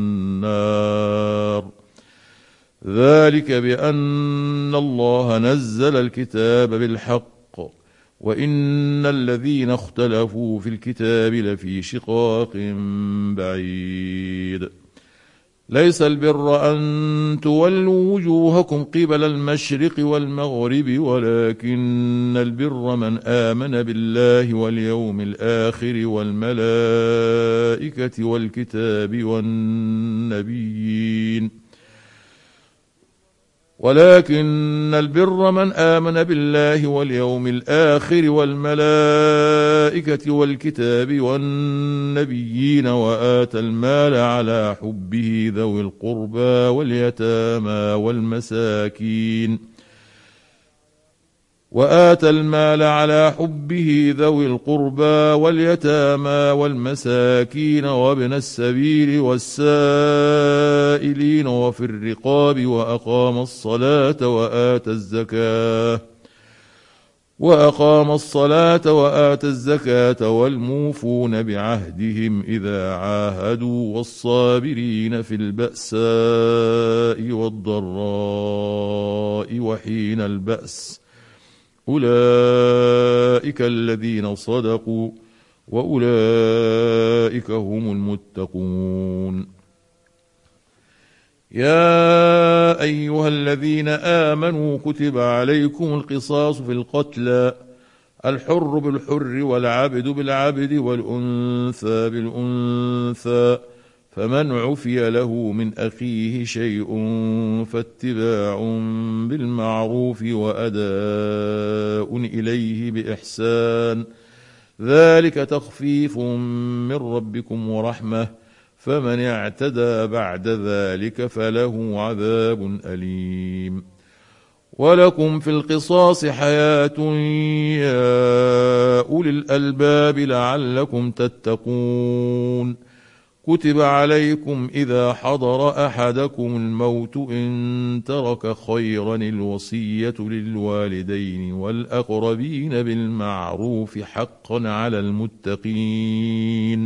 Speaker 1: النار ذلك بأن الله نزل الكتاب بالحق وإن الذين اختلفوا في الكتاب لفي شقاق بعيد ليس البر أن تولوا وجوهكم قبل المشرق والمغرب ولكن البر من آمن بالله واليوم الآخر والملائكة والكتاب والنبيين وآتى المال على حبه ذوي القربى واليتامى والمساكين وابن السبيل والسائلين وفي الرقاب وأقام الصلاة وآتى الزكاة والموفون بعهدهم إذا عاهدوا والصابرين في البأساء والضراء وحين البأس أولئك الذين صدقوا وأولئك هم المتقون يا أيها الذين آمنوا كتب عليكم القصاص في القتلى الحر بالحر والعبد بالعبد والأنثى بالأنثى فمن عفي له من أخيه شيء فاتباع بالمعروف وأداء إليه بإحسان ذلك تخفيف من ربكم ورحمة فمن اعتدى بعد ذلك فله عذاب أليم ولكم في القصاص حياة يا أولي الألباب لعلكم تتقون كتب عليكم إذا حضر أحدكم الموت إن ترك خيرا الوصية للوالدين والأقربين بالمعروف حقا على المتقين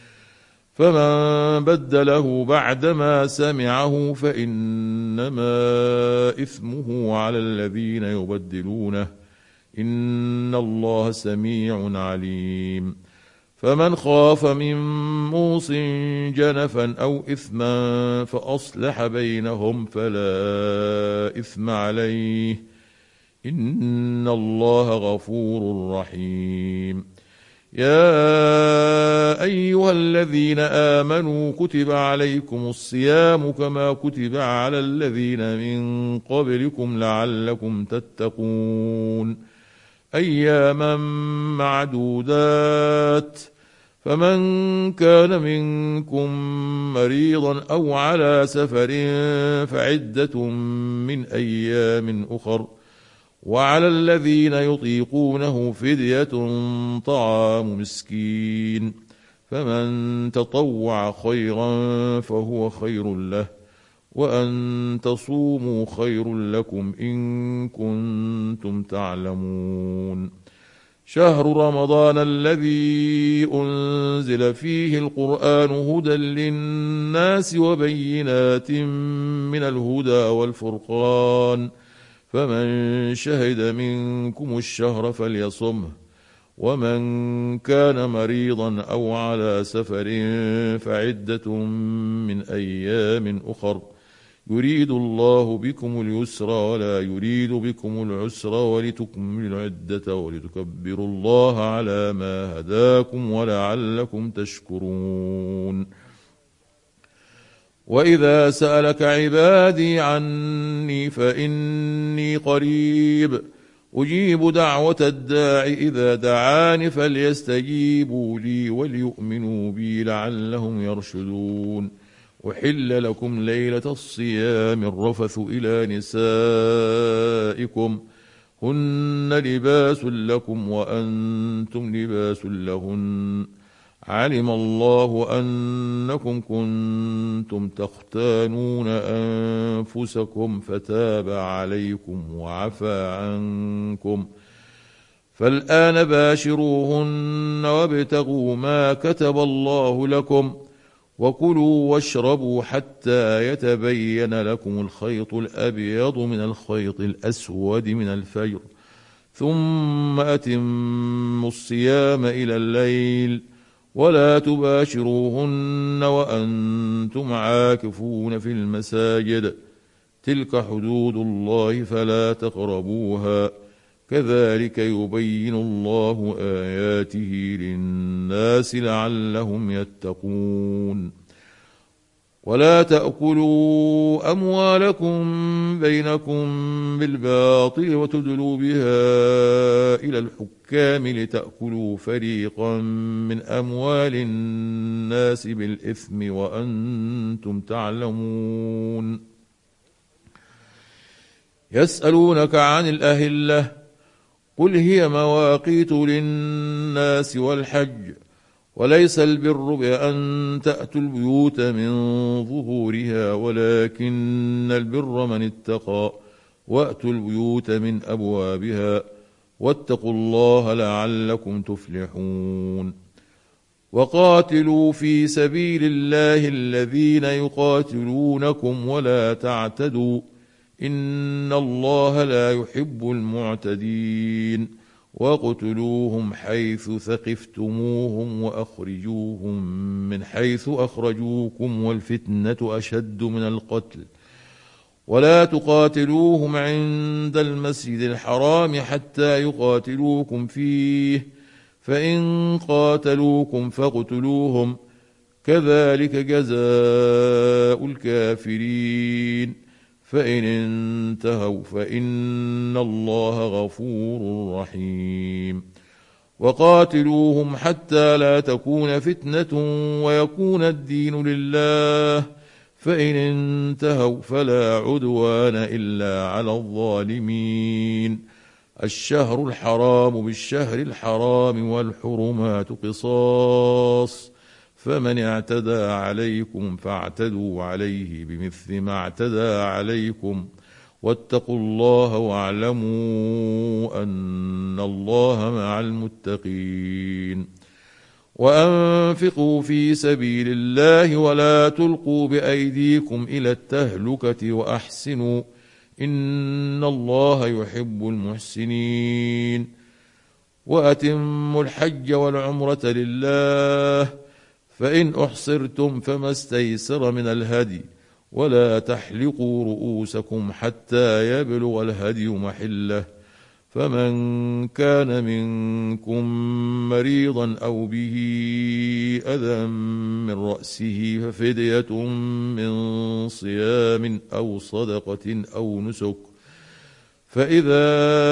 Speaker 1: فمن بدله بعدما سمعه فإنما إثمه على الذين يبدلونه إن الله سميع عليم فمن خاف من موص جنفا أو إثما فأصلح بينهم فلا إثم عليه إن الله غفور رحيم يا أيها الذين آمنوا كتب عليكم الصيام كما كتب على الذين من قبلكم لعلكم تتقون أياما معدودات، فمن كان منكم مريضا أو على سفر فعدة من أيام أخر، وعلى الذين يطيقونه فدية طعام مسكين، فمن تطوع خيرا فهو خير له، وأن تصوموا خير لكم إن كنتم تعلمون. شهر رمضان الذي أنزل فيه القرآن هدى للناس وبينات من الهدى والفرقان، فمن شهد منكم الشهر فليصمه، ومن كان مريضا أو على سفر فعدة من أيام أخر، يريد الله بكم اليسر ولا يريد بكم العسر ولتكملوا العدة ولتكبروا الله على ما هداكم ولعلكم تشكرون. وإذا سألك عبادي عني فإني قريب أجيب دعوة الداع إذا دعان فليستجيبوا لي وليؤمنوا بي لعلهم يرشدون. أحل لكم ليلة الصيام الرفث إلى نسائكم هن لباس لكم وأنتم لباس لهن، علم الله أنكم كنتم تختانون أنفسكم فتاب عليكم وعفى عنكم، فالآن باشروهن وابتغوا ما كتب الله لكم، وكلوا واشربوا حتى يتبين لكم الخيط الأبيض من الخيط الأسود من الفجر، ثم أتموا الصيام إلى الليل، ولا تباشروهن وأنتم عاكفون في المساجد، تلك حدود الله فلا تقربوها، كذلك يبين الله آياته للناس لعلهم يتقون. ولا تأكلوا أموالكم بينكم بالباطل وتدلوا بها إلى الحكام لتأكلوا فريقا من أموال الناس بالإثم وأنتم تعلمون. يسألونك عن الأهلة قل هي مواقيت للناس والحج، وليس البر بأن تأتوا البيوت من ظهورها ولكن البر من اتقى، وأتوا البيوت من أبوابها، واتقوا الله لعلكم تفلحون. وقاتلوا في سبيل الله الذين يقاتلونكم ولا تعتدوا إن الله لا يحب المعتدين، واقتلوهم حيث ثقفتموهم وأخرجوهم من حيث أخرجوكم والفتنة أشد من القتل، ولا تقاتلوهم عند المسجد الحرام حتى يقاتلوكم فيه، فإن قاتلوكم فاقتلوهم، كذلك جزاء الكافرين، فإن انتهوا فإن الله غفور رحيم. وقاتلوهم حتى لا تكون فتنة ويكون الدين لله، فإن انتهوا فلا عدوان إلا على الظالمين. الشهر الحرام بالشهر الحرام والحرمات قصاص، فمن اعتدى عليكم فاعتدوا عليه بمثل ما اعتدى عليكم، واتقوا الله واعلموا أن الله مع المتقين. وأنفقوا في سبيل الله ولا تلقوا بأيديكم إلى التهلكة وأحسنوا إن الله يحب المحسنين. وأتموا الحج والعمرة لله، فإن أحصرتم فما استيسر من الهدي، ولا تحلقوا رؤوسكم حتى يبلغ الهدي محله، فمن كان منكم مريضا أو به أذى من رأسه ففدية من صيام أو صدقة أو نسك، فإذا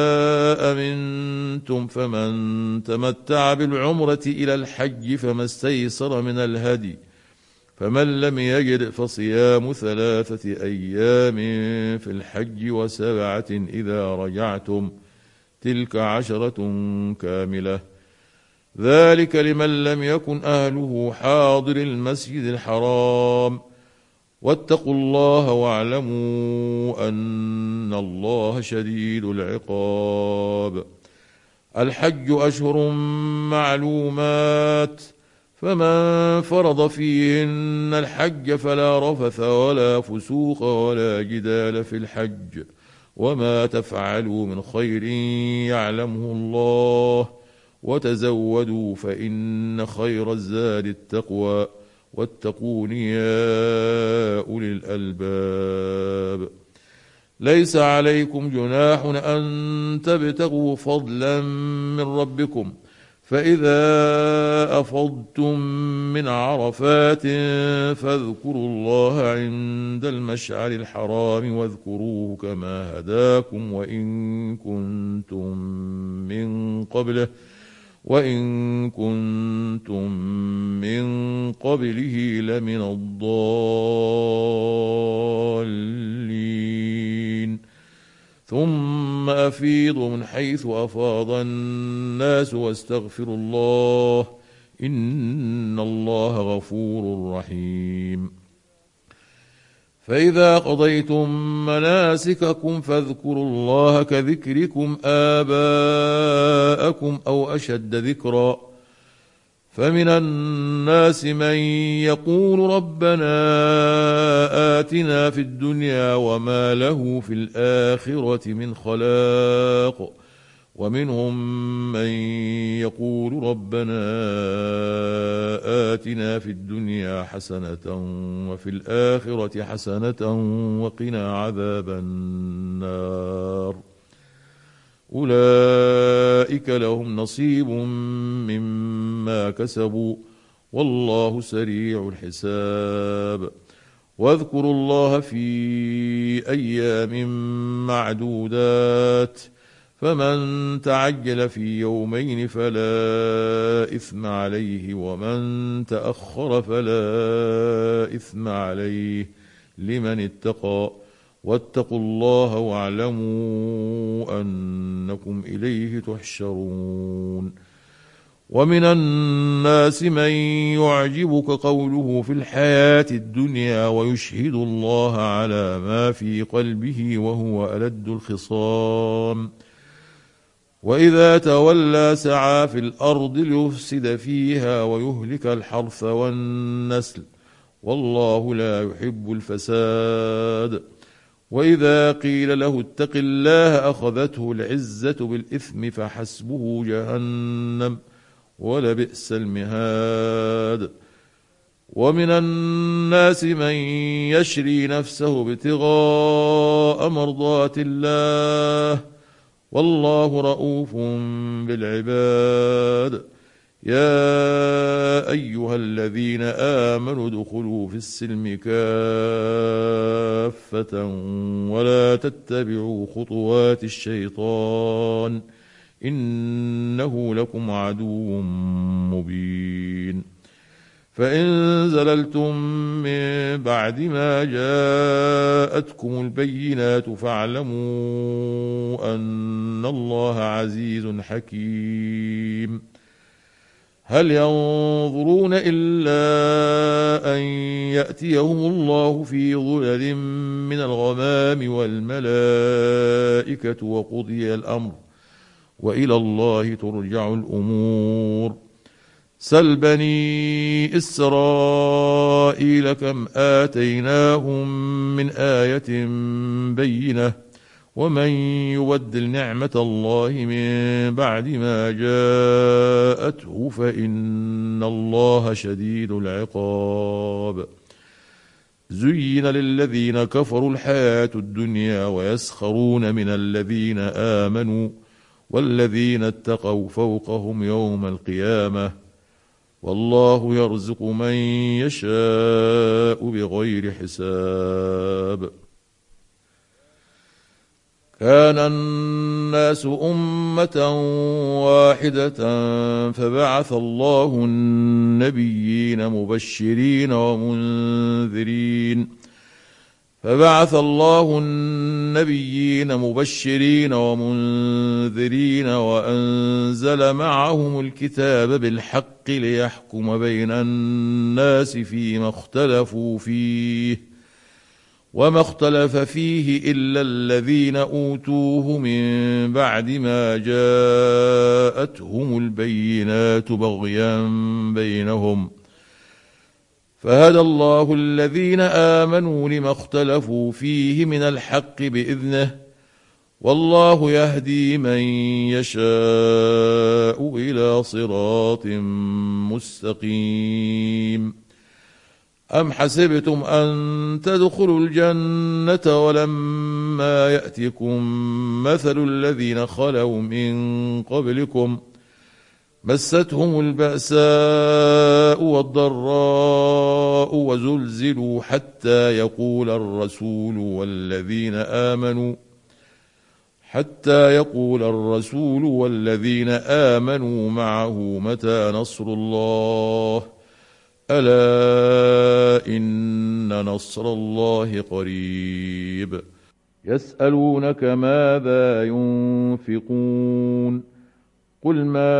Speaker 1: أمنتم فمن تمتع بالعمرة إلى الحج فما استيسر من الهدي، فمن لم يجد فصيام 3 أيام في الحج و7 إذا رجعتم، تلك 10 كاملة، ذلك لمن لم يكن أهله حاضر المسجد الحرام، واتقوا الله واعلموا أن الله شديد العقاب. الحج أشهر معلومات، فمن فرض فيهن الحج فلا رفث ولا فسوق ولا جدال في الحج، وما تفعلوا من خير يعلمه الله، وتزودوا فإن خير الزاد التقوى، واتقون يا أولي الألباب. ليس عليكم جناح أن تبتغوا فضلا من ربكم، فإذا أفضتم من عرفات فاذكروا الله عند المشعر الحرام واذكروه كما هداكم وإن كنتم من قبله لمن الضالين. ثم أفيضوا من حيث أفاض الناس واستغفروا الله، إن الله غفور رحيم. فإذا قضيتم مناسككم فاذكروا الله كذكركم آباءكم أو أشد ذكرا، فمن الناس من يقول ربنا آتنا في الدنيا وما له في الآخرة من خلاق، ومنهم من يقول ربنا آتنا في الدنيا حسنة وفي الآخرة حسنة وقنا عذاب النار. أولئك لهم نصيب مما كسبوا والله سريع الحساب. واذكروا الله في أيام معدودات، فمن تعجل في يومين فلا إثم عليه، ومن تأخر فلا إثم عليه لمن اتقى، واتقوا الله واعلموا أنكم إليه تحشرون. ومن الناس من يعجبك قوله في الحياة الدنيا ويشهد الله على ما في قلبه وهو ألد الخصام، وإذا تولى سعى في الأرض ليفسد فيها ويهلك الحرث والنسل، والله لا يحب الفساد. وإذا قيل له اتق الله أخذته العزة بالإثم فحسبه جهنم ولبئس المهاد. ومن الناس من يشري نفسه ابتغاء مرضات الله، والله رؤوف بالعباد. يا أيها الذين آمنوا ادخلوا في السلم كافة ولا تتبعوا خطوات الشيطان إنه لكم عدو مبين. فإن زللتم من بعد ما جاءتكم البينات فاعلموا أن الله عزيز حكيم. هل ينظرون إلا أن يأتيهم الله في ظلل من الغمام والملائكة وقضي الأمر وإلى الله ترجع الأمور. سل بني إسرائيل كم آتيناهم من آية بينة ومن يبدل نعمة الله من بعد ما جاءته فإن الله شديد العقاب. زين للذين كفروا الحياة الدنيا ويسخرون من الذين آمنوا والذين اتقوا فوقهم يوم القيامة والله يرزق من يشاء بغير حساب. كان الناس أمة واحدة فبعث الله النبيين مبشرين ومنذرين وأنزل معهم الكتاب بالحق ليحكم بين الناس فيما اختلفوا فيه وما اختلف فيه إلا الذين أوتوه من بعد ما جاءتهم البينات بغيا بينهم فهدى الله الذين آمنوا لما اختلفوا فيه من الحق بإذنه والله يهدي من يشاء إلى صراط مستقيم. أم حسبتم أن تدخلوا الجنة ولما يأتكم مثل الذين خلوا من قبلكم مستهم البأساء والضراء وزلزلوا حتى يقول الرسول والذين آمنوا معه متى نصر الله ألا إن نصر الله قريب. يسألونك ماذا ينفقون قل ما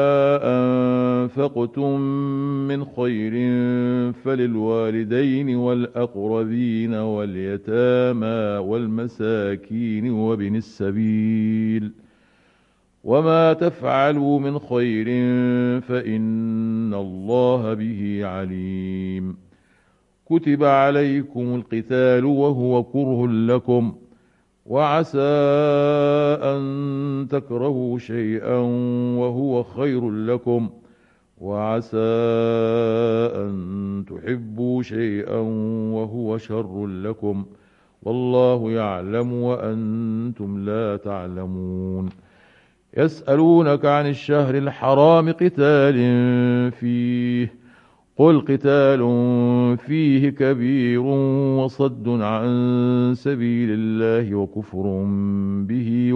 Speaker 1: أنفقتم من خير فللوالدين والأقربين واليتامى والمساكين وابن السبيل وما تفعلوا من خير فإن الله به عليم. كتب عليكم القتال وهو كره لكم وعسى أن تكرهوا شيئا وهو خير لكم وعسى أن تحبوا شيئا وهو شر لكم والله يعلم وأنتم لا تعلمون. يسألونك عن الشهر الحرام قتال فيه قل قتال فيه كبير وصد عن سبيل الله وكفر به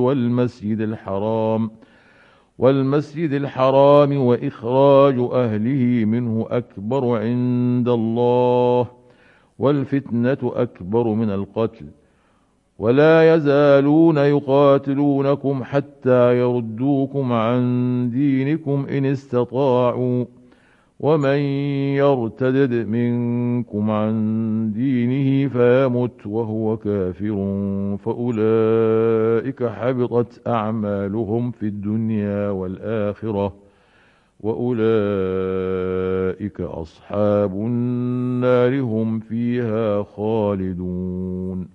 Speaker 1: والمسجد الحرام وإخراج أهله منه أكبر عند الله والفتنة أكبر من القتل ولا يزالون يقاتلونكم حتى يردوكم عن دينكم إن استطاعوا ومن يرتدد منكم عن دينه فيمت وهو كافر فأولئك حبطت أعمالهم في الدنيا والآخرة وأولئك أصحاب النار هم فيها خالدون.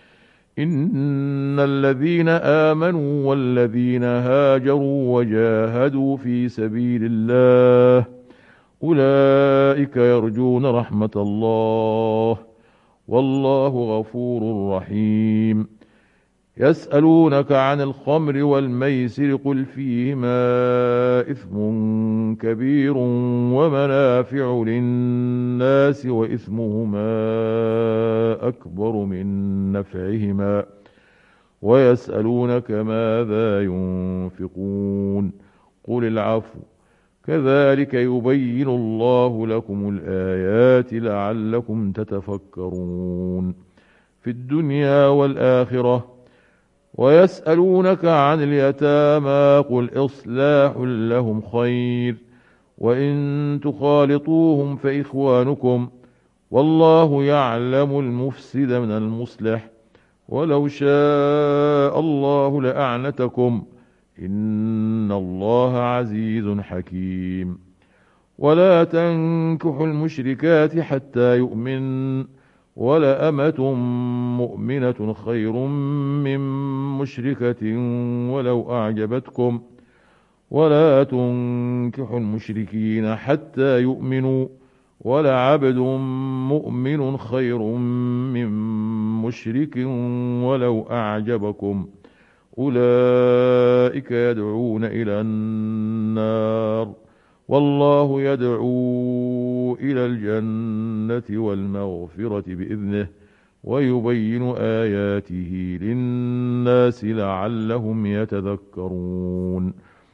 Speaker 1: إن الذين آمنوا والذين هاجروا وجاهدوا في سبيل الله أولئك يرجون رحمة الله والله غفور رحيم. يسألونك عن الخمر والميسر قل فيهما إثم كبير ومنافع للناس وإثمهما أكبر من نفعهما ويسألونك ماذا ينفقون قل العفو كذلك يبين الله لكم الآيات لعلكم تتفكرون في الدنيا والآخرة. ويسألونك عن اليتامى قل إصلاح لهم خير وإن تخالطوهم فإخوانكم والله يعلم المفسد من المصلح ولو شاء الله لأعنتكم إن الله عزيز حكيم. ولا تنكحوا المشركات حتى يؤمن ولأمة مؤمنة خير من مشركة ولو أعجبتكم ولا تنكحوا المشركين حتى يؤمنوا ولعبد مؤمن خير من مشرك ولو أعجبكم أولئك يدعون إلى النار والله يدعو إلى الجنة والمغفرة بإذنه ويبين آياته للناس لعلهم يتذكرون.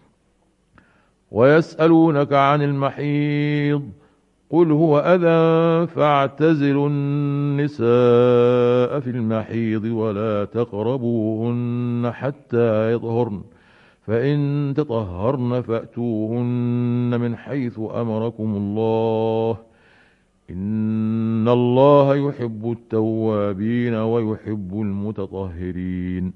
Speaker 1: ويسألونك عن المحيض قل هو أذى فاعتزلوا النساء في المحيض ولا تقربوهن حتى يطهرن فإن تطهرن فأتوهن من حيث أمركم الله إن الله يحب التوابين ويحب المتطهرين.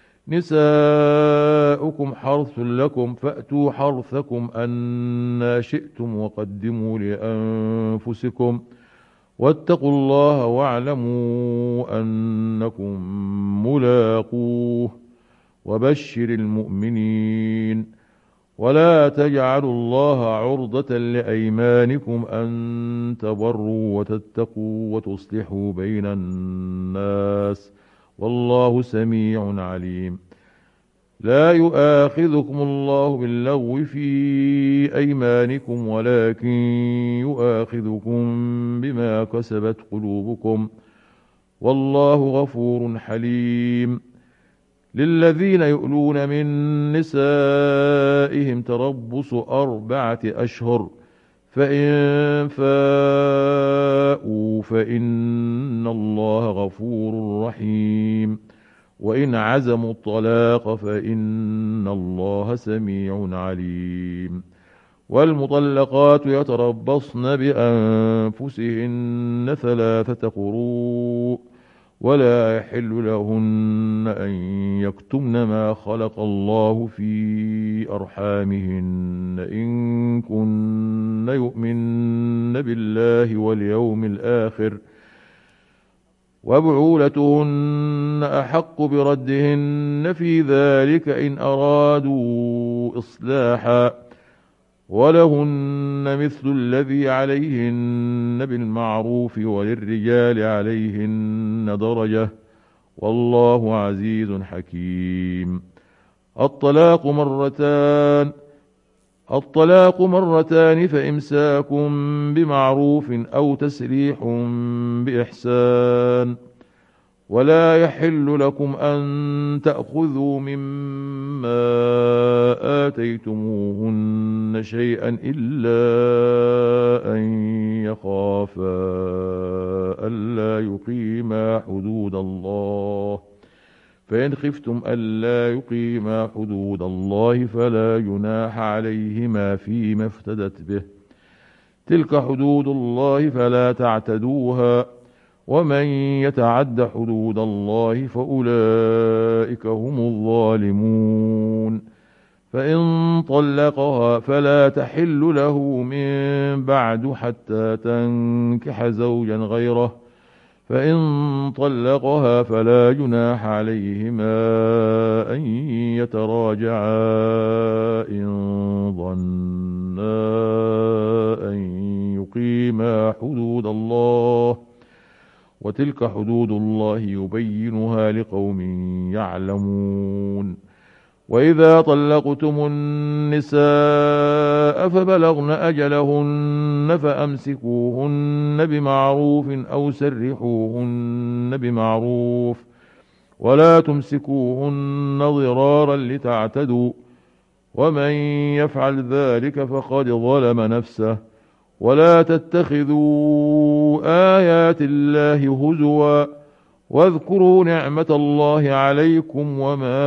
Speaker 1: نساؤكم حرث لكم فأتوا حرثكم أنى شئتم وقدموا لأنفسكم واتقوا الله واعلموا أنكم ملاقوه وبشر المؤمنين. ولا تجعلوا الله عرضة لأيمانكم أن تبروا وتتقوا وتصلحوا بين الناس والله سميع عليم. لا يؤاخذكم الله باللغو في أيمانكم ولكن يؤاخذكم بما كسبت قلوبكم والله غفور حليم. للذين يؤلون من نسائهم تربص 4 أشهر فإن فاءوا فإن الله غفور رحيم. وإن عزموا الطلاق فإن الله سميع عليم. والمطلقات يتربصن بأنفسهن 3 قروء ولا يحل لهن أن يكتمن ما خلق الله في أرحامهن إن كن يؤمن بالله واليوم الآخر وبعولتهن أحق بردهن في ذلك إن أرادوا إصلاحا ولهن مثل الذي عليهن بالمعروف وللرجال عليهن درجة والله عزيز حكيم. الطلاق مرتان فإمساك بمعروف أو تسريح بإحسان. ولا يحل لكم أن تأخذوا مما آتيتموهن شيئا إلا أن يخافا ألا يقيما حدود الله فإن خفتم ألا يقيما حدود الله فلا جناح عليهما فيما افتدت به تلك حدود الله فلا تعتدوها ومن يتعد حدود الله فأولئك هم الظالمون. فإن طلقها فلا تحل له من بعد حتى تنكح زوجا غيره فإن طلقها فلا جناح عليهما أن يتراجعا إن ظنا أن يقيما حدود الله وتلك حدود الله يبينها لقوم يعلمون. وإذا طلقتم النساء فبلغن أجلهن فأمسكوهن بمعروف أو سرحوهن بمعروف ولا تمسكوهن ضرارا لتعتدوا ومن يفعل ذلك فقد ظلم نفسه. ولا تتخذوا آيات الله هزوا واذكروا نعمة الله عليكم وما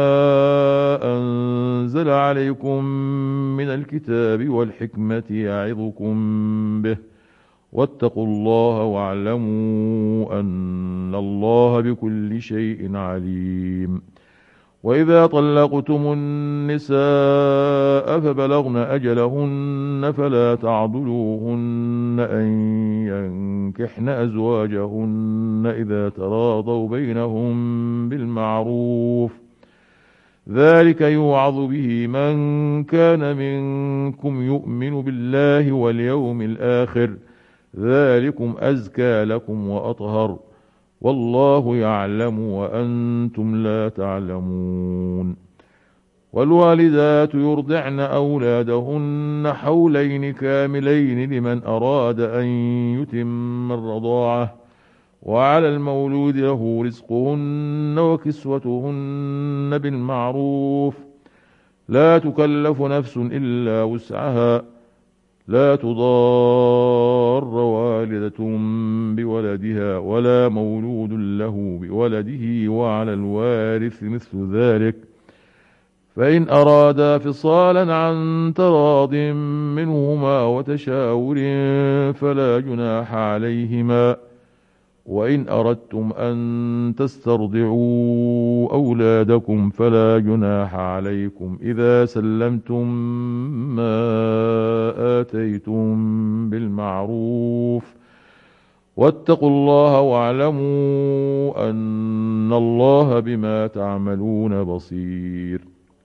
Speaker 1: أنزل عليكم من الكتاب والحكمة يعظكم به واتقوا الله واعلموا أن الله بكل شيء عليم. وإذا طلقتم النساء فبلغن أجلهن فلا تعضلوهن أن ينكحن أزواجهن إذا تراضوا بينهم بالمعروف ذلك يوعظ به من كان منكم يؤمن بالله واليوم الآخر ذلكم أزكى لكم وأطهر والله يعلم وأنتم لا تعلمون. والوالدات يرضعن أولادهن حولين كاملين لمن أراد أن يتم الرضاعة وعلى المولود له رزقهن وكسوتهن بالمعروف لا تكلف نفس إلا وسعها لا تضار والدة بولدها ولا مولود له بولده وعلى الوارث مثل ذلك فإن أرادا فصالا عن تراض منهما وتشاور فلا جناح عليهما وإن أردتم أن تسترضعوا أولادكم فلا جناح عليكم إذا سلمتم ما آتيتم بالمعروف واتقوا الله واعلموا أن الله بما تعملون بصير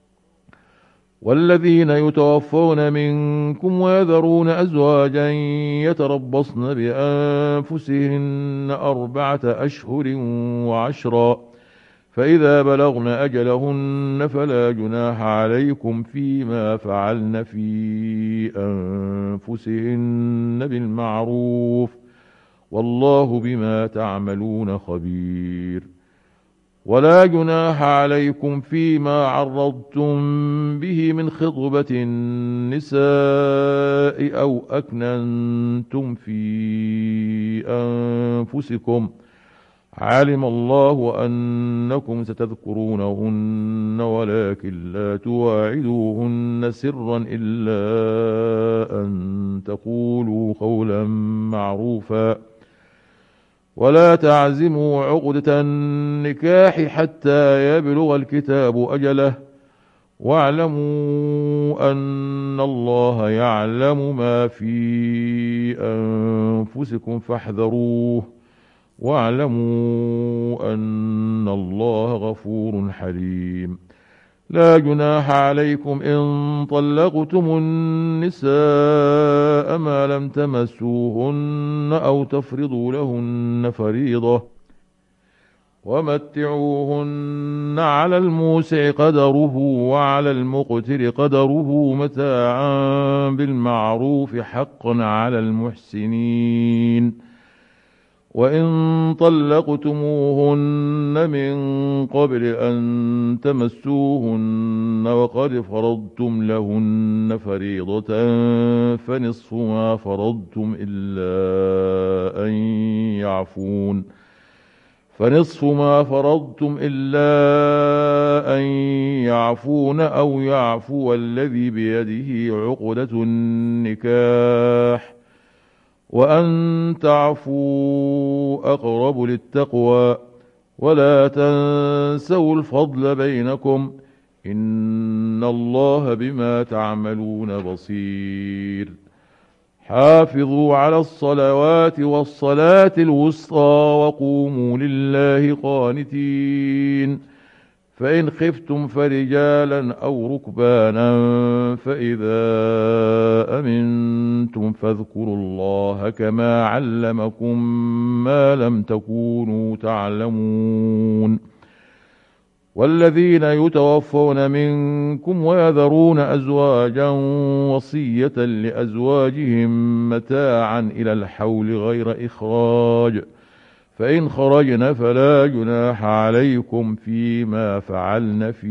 Speaker 1: والذين يتوفون منكم ويذرون أزواجا يتربصن بأنفسهن 4 أشهر و10 فإذا بلغن أجلهن فلا جناح عليكم فيما فعلن في أنفسهن بالمعروف والله بما تعملون خبير ولا جناح عليكم فيما عرضتم به من خطبة النساء أو أكننتم في أنفسكم علم الله أنكم ستذكرونهن ولكن لا تواعدوهن سرا إلا أن تقولوا قولا معروفا ولا تعزموا عقدة النكاح حتى يبلغ الكتاب أجله واعلموا أن الله يعلم ما في أنفسكم فاحذروه واعلموا أن الله غفور حليم لا جناح عليكم إن طلقتم النساء ما لم تمسوهن أو تفرضوا لهن فريضة ومتعوهن على الموسع قدره وعلى المقتر قدره متاعا بالمعروف حقا على المحسنين وإن طلقتموهن من قبل أن تمسوهن وقد فرضتم لهن فريضة فنصف ما فرضتم إلا أن يعفون أو يعفو الذي بيده عقدة النكاح وأن تعفوا أقرب للتقوى ولا تنسوا الفضل بينكم إن الله بما تعملون بصير حافظوا على الصلوات والصلاة الوسطى وقوموا لله قانتين فإن خفتم فرجالا أو ركبانا فإذا أمنتم فاذكروا الله كما علمكم ما لم تكونوا تعلمون والذين يتوفون منكم ويذرون أزواجا وصية لأزواجهم متاعا إلى الحول غير إخراج فإن خرجن فلا جناح عليكم فيما فعلن في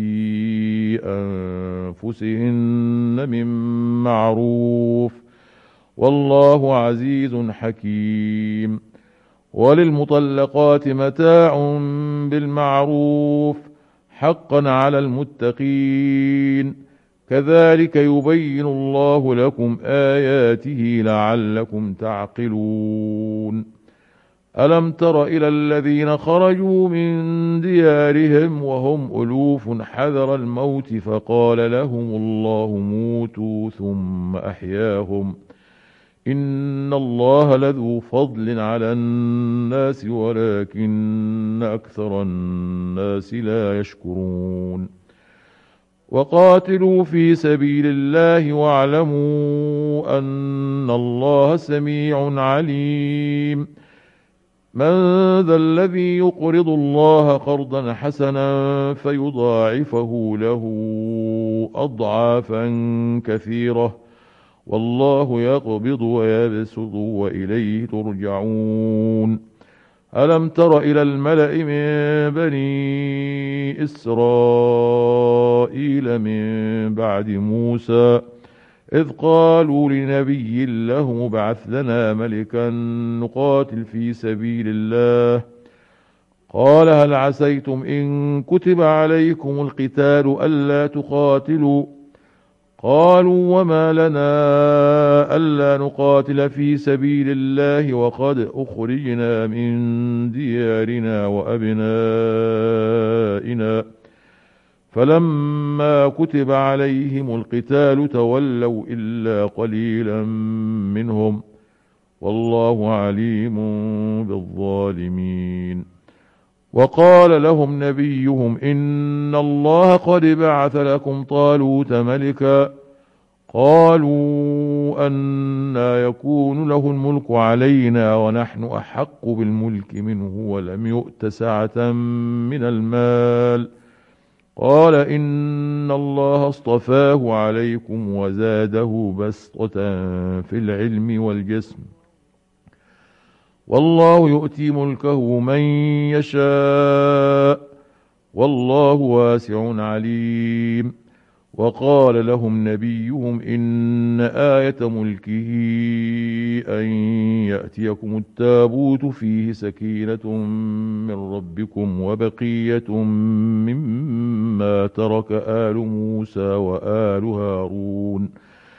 Speaker 1: أنفسهن من معروف والله عزيز حكيم وللمطلقات متاع بالمعروف حقا على المتقين كذلك يبين الله لكم آياته لعلكم تعقلون ألم تر إلى الذين خرجوا من ديارهم وهم ألوف حذر الموت فقال لهم الله موتوا ثم أحياهم إن الله لذو فضل على الناس ولكن أكثر الناس لا يشكرون وقاتلوا في سبيل الله واعلموا أن الله سميع عليم من ذا الذي يقرض الله قرضا حسنا فيضاعفه له أضعافا كثيرة والله يقبض ويبسط وإليه ترجعون ألم تر إلى الملأ من بني إسرائيل من بعد موسى إذ قالوا لنبي له ابعث لنا ملكا نقاتل في سبيل الله قال هل عسيتم إن كتب عليكم القتال ألا تقاتلوا قالوا وما لنا ألا نقاتل في سبيل الله وقد أخرجنا من ديارنا وأبنائنا فلما كتب عليهم القتال تولوا إلا قليلا منهم والله عليم بالظالمين وقال لهم نبيهم إن الله قد بعث لكم طالوت ملكا قالوا أنى يكون له الملك علينا ونحن أحق بالملك منه ولم يؤت سعة من المال قال إن الله اصطفاه عليكم وزاده بسطة في العلم والجسم والله يؤتي ملكه من يشاء والله واسع عليم وقال لهم نبيهم إن آية ملكه أن يأتيكم التابوت فيه سكينة من ربكم مما ترك آل موسى وآل هارون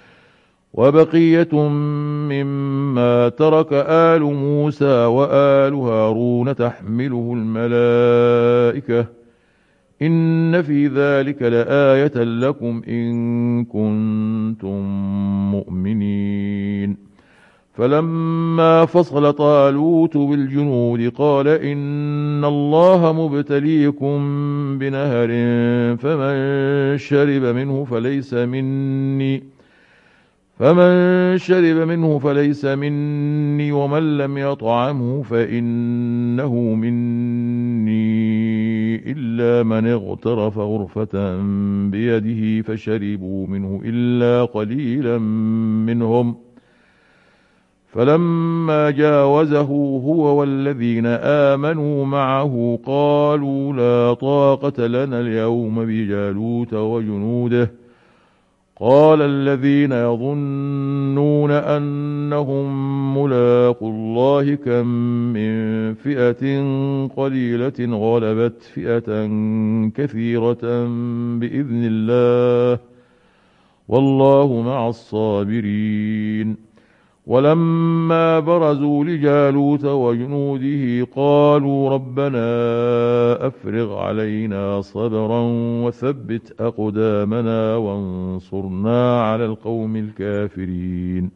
Speaker 1: مما ترك آل موسى وآل هارون تحمله الملائكة إن في ذلك لآية لكم إن كنتم مؤمنين فلما فصل طالوت بالجنود قال إن الله مبتليكم بنهر فمن شرب منه فليس مني ومن لم يطعمه فإنه مني إلا من اغترف غرفة بيده فشربوا منه إلا قليلا منهم فلما جاوزه هو والذين آمنوا معه قالوا لا طاقة لنا اليوم بجالوت وجنوده قال الذين يظنون أنهم ملاقوا الله كم من فئة قليلة غلبت فئة كثيرة بإذن الله والله مع الصابرين ولما برزوا لجالوت وجنوده قالوا ربنا أفرغ علينا صبرا وثبت أقدامنا وانصرنا على القوم الكافرين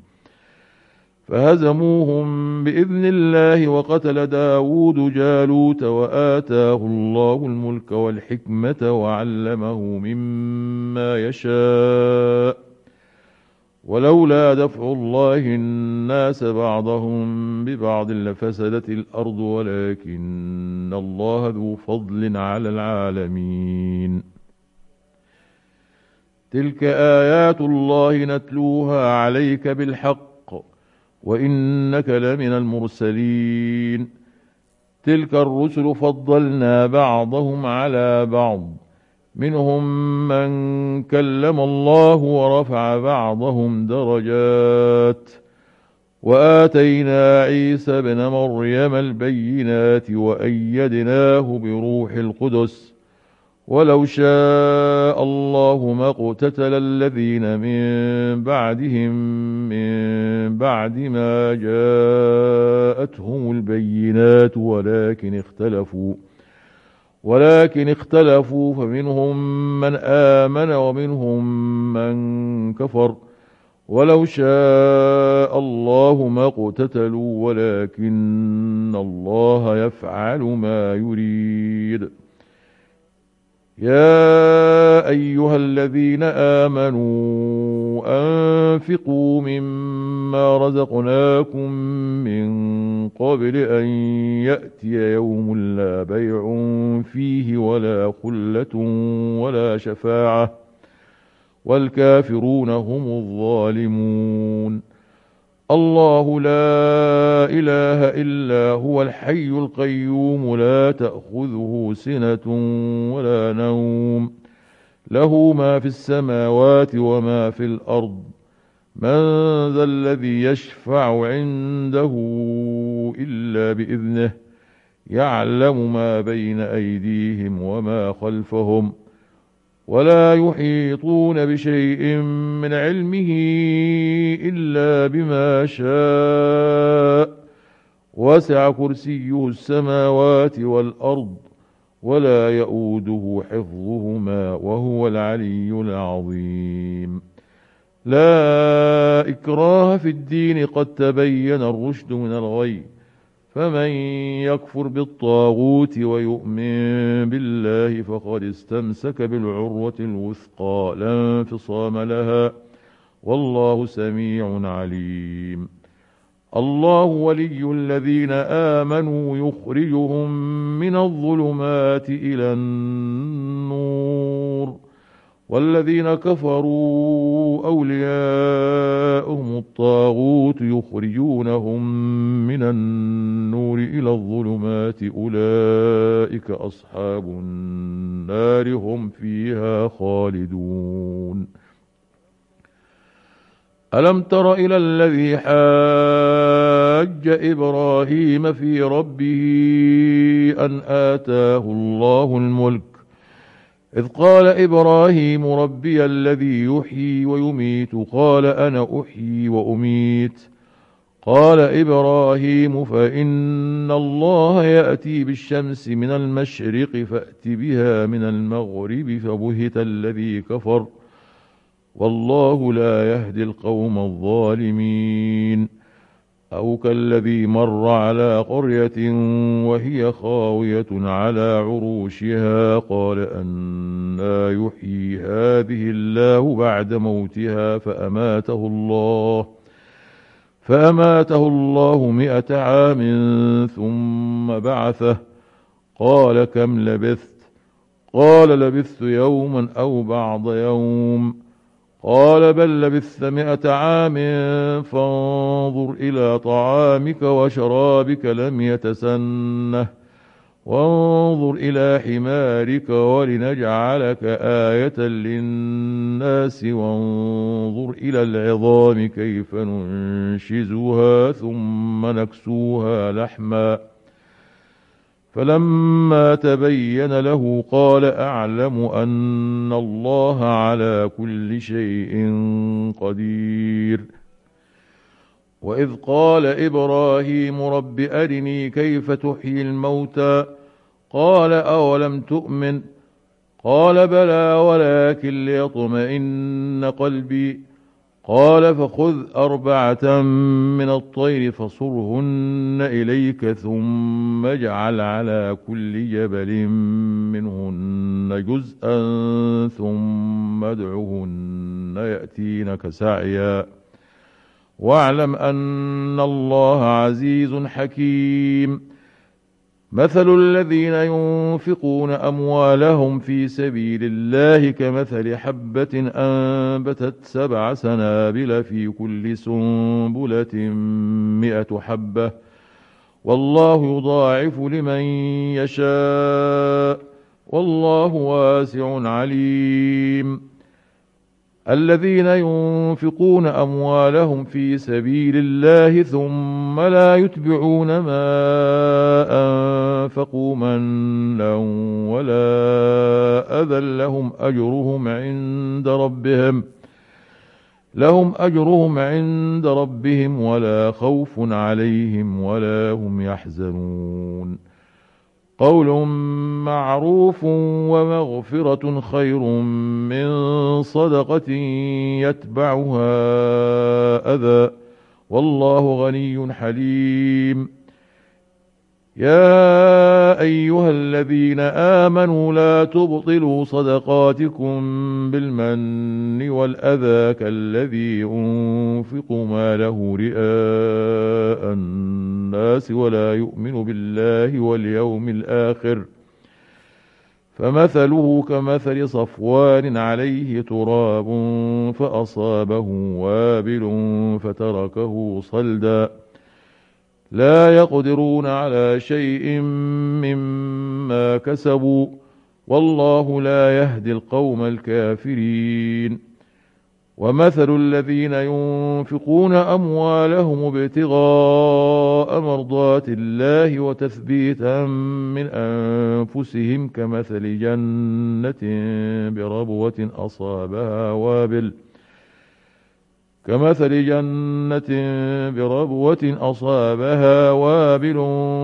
Speaker 1: فهزموهم بإذن الله وقتل داود جالوت وآتاه الله الملك والحكمة وعلمه مما يشاء ولولا دفع الله الناس بعضهم ببعض لفسدت الأرض ولكن الله ذو فضل على العالمين تلك آيات الله نتلوها عليك بالحق وإنك لمن المرسلين تلك الرسل فضلنا بعضهم على بعض منهم من كلم الله ورفع بعضهم درجات وآتينا عيسى ابن مريم البينات وأيدناه بروح القدس ولو شاء الله ما اقتتل الذين من بعدهم من بعد ما جاءتهم البينات ولكن اختلفوا فمنهم من آمن ومنهم من كفر ولو شاء الله ما اقتتلوا ولكن الله يفعل ما يريد يا أيها الذين آمنوا أنفقوا مما رزقناكم من قبل أن يأتي يوم لا بيع فيه ولا خلة ولا شفاعة والكافرون هم الظالمون الله لا إله إلا هو الحي القيوم لا تأخذه سنة ولا نوم له ما في السماوات وما في الأرض من ذا الذي يشفع عنده إلا بإذنه يعلم ما بين أيديهم وما خلفهم ولا يحيطون بشيء من علمه إلا بما شاء وسع كرسيه السماوات والأرض ولا يؤوده حفظهما وهو العلي العظيم لا إكراه في الدين قد تبين الرشد من الغي فمن يكفر بالطاغوت ويؤمن بالله فقد استمسك بالعروة الوثقى لا انفصام لها والله سميع عليم الله ولي الذين آمنوا يخرجهم من الظلمات إلى النور والذين كفروا أولياؤهم الطاغوت يخرجونهم من النور إلى الظلمات أولئك أصحاب النار هم فيها خالدون ألم تر إلى الذي حاج إبراهيم في ربه أن آتاه الله الملك إذ قال إبراهيم ربي الذي يحيي ويميت قال أنا أحيي وأميت قال إبراهيم فإن الله يأتي بالشمس من المشرق فأت بها من المغرب فبهت الذي كفر والله لا يهدي القوم الظالمين أو كالذي مر على قرية وهي خاوية على عروشها قال أنى يحيي هذه الله بعد موتها فأماته الله 100 عام ثم بعثه قال كم لبثت قال لبثت يوما أو بعض يوم قال بل لبثت 100 عام فانظر إلى طعامك وشرابك لم يتسنه وانظر إلى حمارك ولنجعلك آية للناس وانظر إلى العظام كيف ننشزها ثم نكسوها لحما فلما تبين له قال أعلم أن الله على كل شيء قدير وإذ قال إبراهيم رب أرني كيف تحيي الموتى قال أولم تؤمن قال بلى ولكن ليطمئن قلبي قال فخذ 4 من الطير فصرهن إليك ثم اجعل على كل جبل منهن جزءا ثم ادعهن يأتينك سعيا واعلم أن الله عزيز حكيم مثل الذين ينفقون أموالهم في سبيل الله كمثل حبة أنبتت 7 سنابل في كل سنبلة 100 حبة والله يضاعف لمن يشاء والله واسع عليم الذين ينفقون أموالهم في سبيل الله ثم لا يتبعون ما أنفقوا منا ولا أذى لهم أجرهم عند ربهم ولا خوف عليهم ولا هم يحزنون قول معروف ومغفرة خير من صدقة يتبعها أذى والله غني حليم يا أيها الذين آمنوا لا تبطلوا صدقاتكم بالمن والأذى كالذي ينفق ماله رئاء الناس ولا يؤمن بالله واليوم الآخر فمثله كمثل صفوان عليه تراب فأصابه وابل فتركه صلدا لا يقدرون على شيء مما كسبوا والله لا يهدي القوم الكافرين ومثل الذين ينفقون أموالهم ابتغاء مرضات الله وتثبيتا من أنفسهم كمثل جنة بربوة أصابها وابل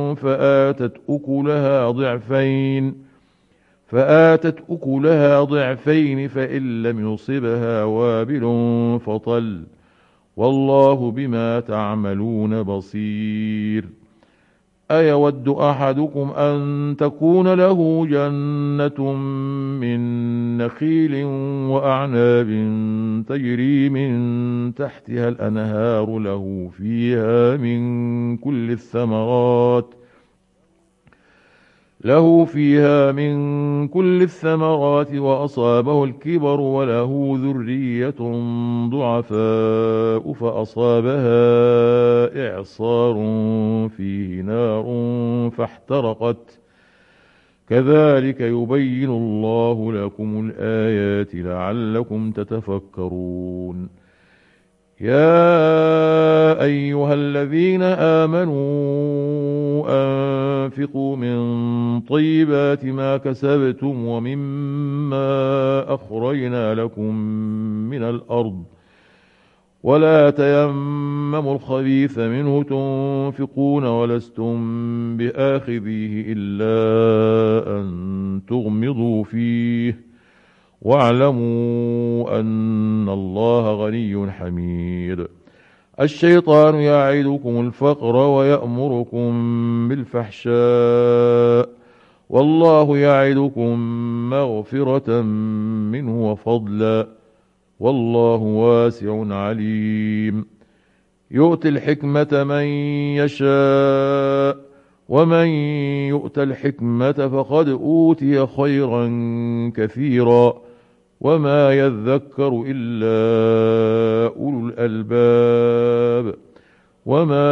Speaker 1: فآتت أكلها ضعفين فإن لم يصبها وابل فطل والله بما تعملون بصير أيود أحدكم أن تكون له جنة من نخيل وأعناب تجري من تحتها الأنهار له فيها من كل الثمرات وأصابه الكبر وله ذرية ضعفاء فأصابها إعصار فيه نار فاحترقت كذلك يبين الله لكم الآيات لعلكم تتفكرون يا أيها الذين آمنوا أنفقوا من طيبات ما كسبتم ومما أخرجنا لكم من الأرض ولا تيمموا الخبيث منه تنفقون ولستم بآخذيه إلا أن تغمضوا فيه واعلموا أن الله غني حميد الشيطان يعدكم الفقر ويأمركم بالفحشاء والله يعدكم مغفرة منه وفضلا والله واسع عليم يؤتي الحكمة من يشاء ومن يؤت الحكمة فقد أوتي خيرا كثيرا وما يذكر إلا أولو الألباب وما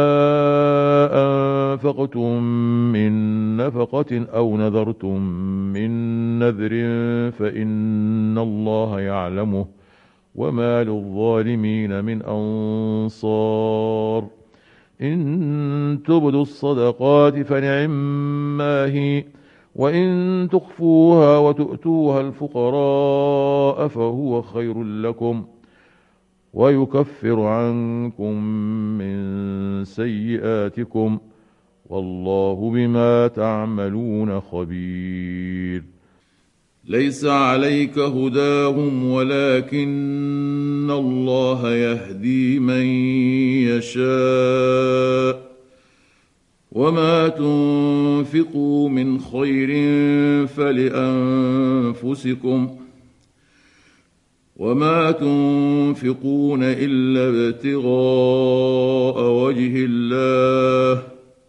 Speaker 1: أنفقتم من نفقة أو نذرتم من نذر فإن الله يعلمه وما للظالمين من أنصار إن تبدوا الصدقات فنعما هي وإن تخفوها وتؤتوها الفقراء فهو خير لكم ويكفر عنكم من سيئاتكم والله بما تعملون خبير ليس عليك هداهم ولكن الله يهدي من يشاء وما تنفقوا من خير فلأنفسكم وما تنفقون إلا ابتغاء وجه الله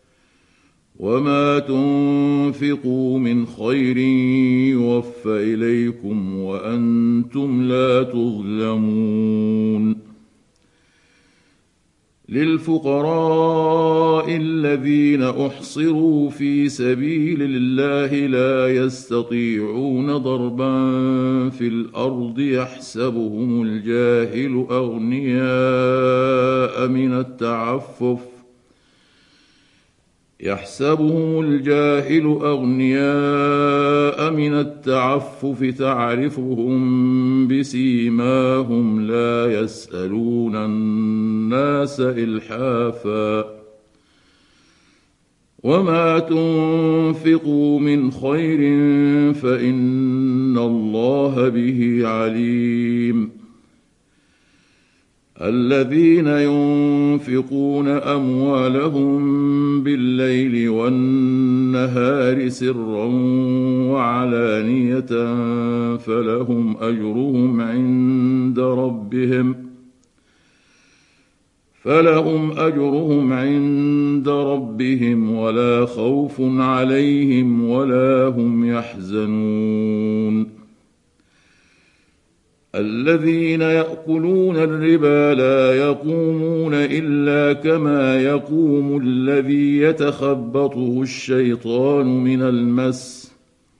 Speaker 1: وما تنفقوا من خير يوفى إليكم وأنتم لا تظلمون للفقراء الذين أحصروا في سبيل الله لا يستطيعون ضربا في الأرض يحسبهم الجاهل أغنياء من التعفف تعرفهم بسيماهم لا يسألون الناس إلحافا وما تنفقوا من خير فإن الله به عليم الذين ينفقون أموالهم بالليل والنهار سرا وعلانية فلهم فلهم أجرهم عند ربهم ولا خوف عليهم ولا هم يحزنون الذين يأكلون الربا لا يقومون إلا كما يقوم الذي يتخبطه الشيطان من المس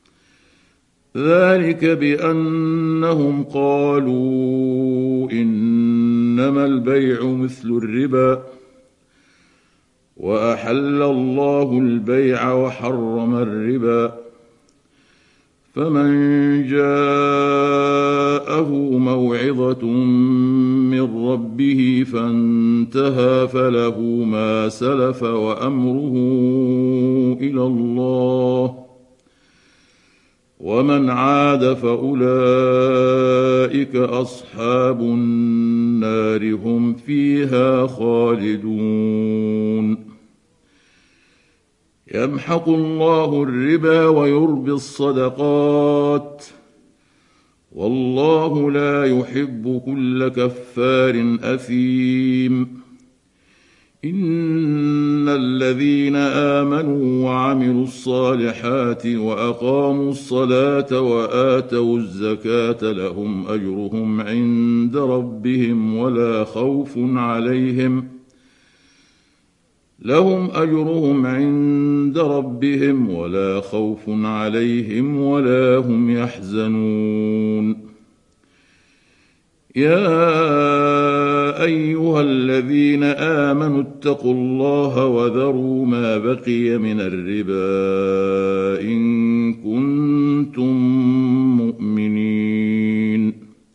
Speaker 1: ذلك بأنهم قالوا إنما البيع مثل الربا وأحل الله البيع وحرم الربا فمن جاءه موعظة من ربه فانتهى فله ما سلف وأمره إلى الله ومن عاد فأولئك أصحاب النار هم فيها خالدون يمحق الله الربا ويربي الصدقات والله لا يحب كل كفار أثيم إن الذين آمنوا وعملوا الصالحات وأقاموا الصلاة وآتوا الزكاة لهم أجرهم عند ربهم ولا خوف عليهم ولا هم يحزنون يا أيها الذين آمنوا اتقوا الله وذروا ما بقي من الربا إن كنتم مؤمنين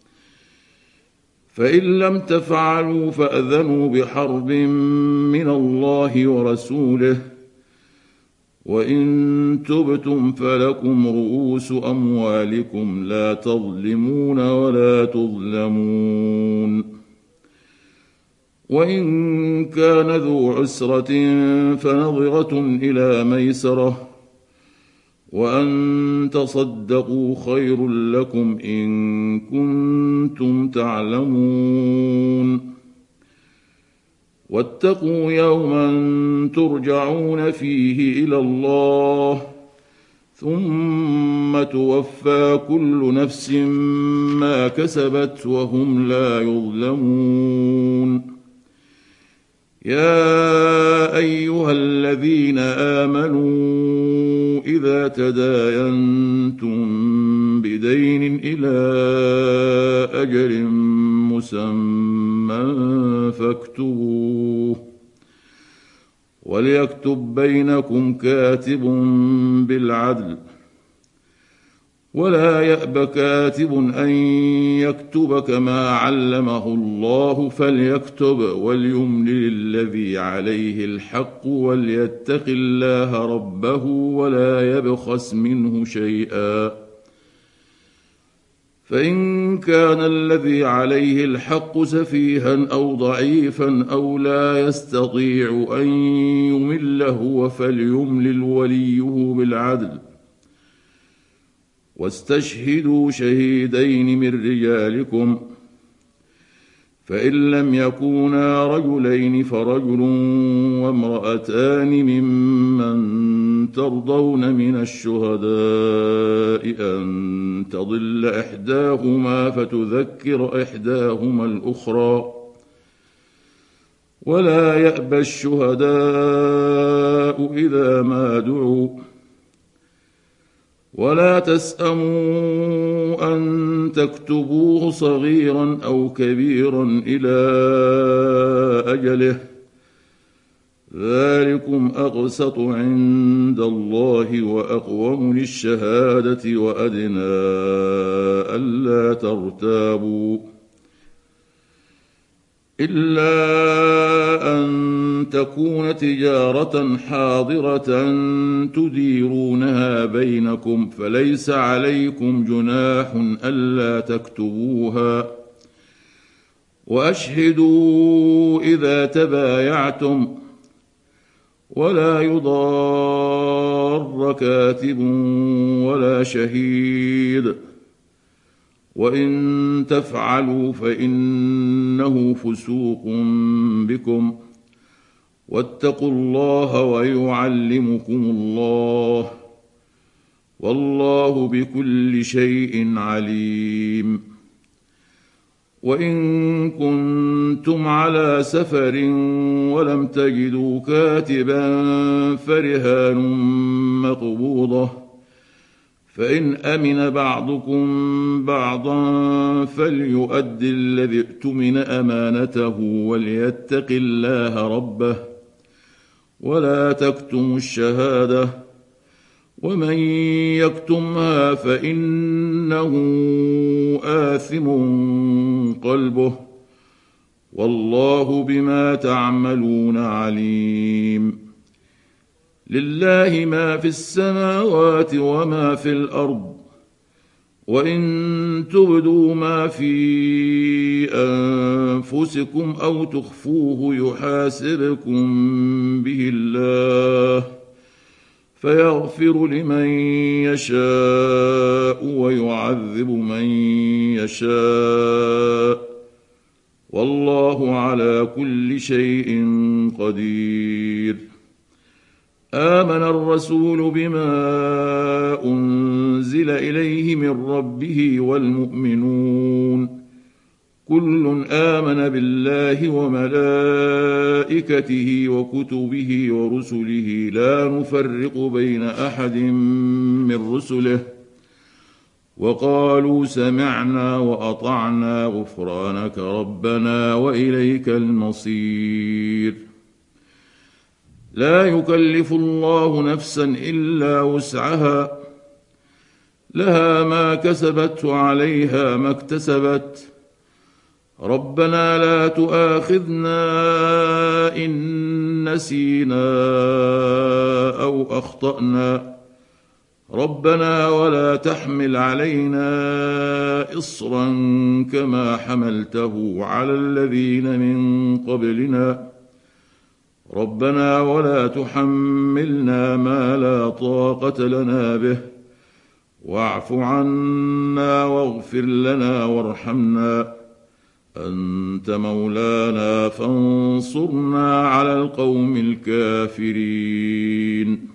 Speaker 1: فإن لم تفعلوا فأذنوا بحرب من الله ورسوله وإن تبتم فلكم رؤوس أموالكم لا تظلمون ولا تظلمون وإن كان ذو عسرة فنظرة إلى ميسرة وأن تصدقوا خير لكم إن كنتم تعلمون واتقوا يوما ترجعون فيه إلى الله ثم توفى كل نفس ما كسبت وهم لا يظلمون يا أيها الذين آمنوا إذا تداينتم بدين إلى أجل مسمى فاكتبوه وليكتب بينكم كاتب بالعدل ولا يأب كاتب أن يكتب كما علمه الله فليكتب وليملل الذي عليه الحق وليتق الله ربه ولا يبخس منه شيئا فإن كان الذي عليه الحق سفيها أو ضعيفا أو لا يستطيع أن يمل هو فليملل وليه بالعدل واستشهدوا شهيدين من رجالكم فإن لم يكونا رجلين فرجل وامرأتان ممن ترضون من الشهداء أن تضل إحداهما فتذكر إحداهما الأخرى ولا يأبى الشهداء إذا ما دعوا ولا تسأموا أن تكتبوه صغيرا أو كبيرا إلى أجله ذلكم أقسط عند الله وأقوم للشهادة وأدنى ألا ترتابوا إلا أن تكون تجارة حاضرة تديرونها بينكم فليس عليكم جناح ألا تكتبوها وأشهدوا إذا تبايعتم ولا يضار كاتب ولا شهيد وإن تفعلوا فإنه فسوق بكم واتقوا الله ويعلمكم الله والله بكل شيء عليم. وإن كنتم على سفر ولم تجدوا كاتبا فرهان مقبوضة، فإن أمن بعضكم بعضا فليؤد الذي اؤتمن أمانته وليتق الله ربه ولا تكتموا الشهادة، ومن يكتمها فإنه آثم قلبه والله بما تعملون عليم. لله ما في السماوات وما في الأرض، وإن تبدوا ما في أنفسكم أو تخفوه يحاسبكم به الله فيغفر لمن يشاء ويعذب من يشاء والله على كل شيء قدير. آمن الرسول بما أنزل إليه من ربه والمؤمنون كل آمن بالله وملائكته وكتبه ورسله لا نفرق بين أحد من رسله وقالوا سمعنا وأطعنا غفرانك ربنا وإليك المصير. لا يكلف الله نفسا إلا وسعها، لها ما كسبت وعليها ما اكتسبت، ربنا لا تؤاخذنا إن نسينا أو أخطأنا، ربنا ولا تحمل علينا إصرا كما حملته على الذين من قبلنا، ربنا ولا تحملنا ما لا طاقة لنا به، واعف عنا واغفر لنا وارحمنا أنت مولانا فانصرنا على القوم الكافرين.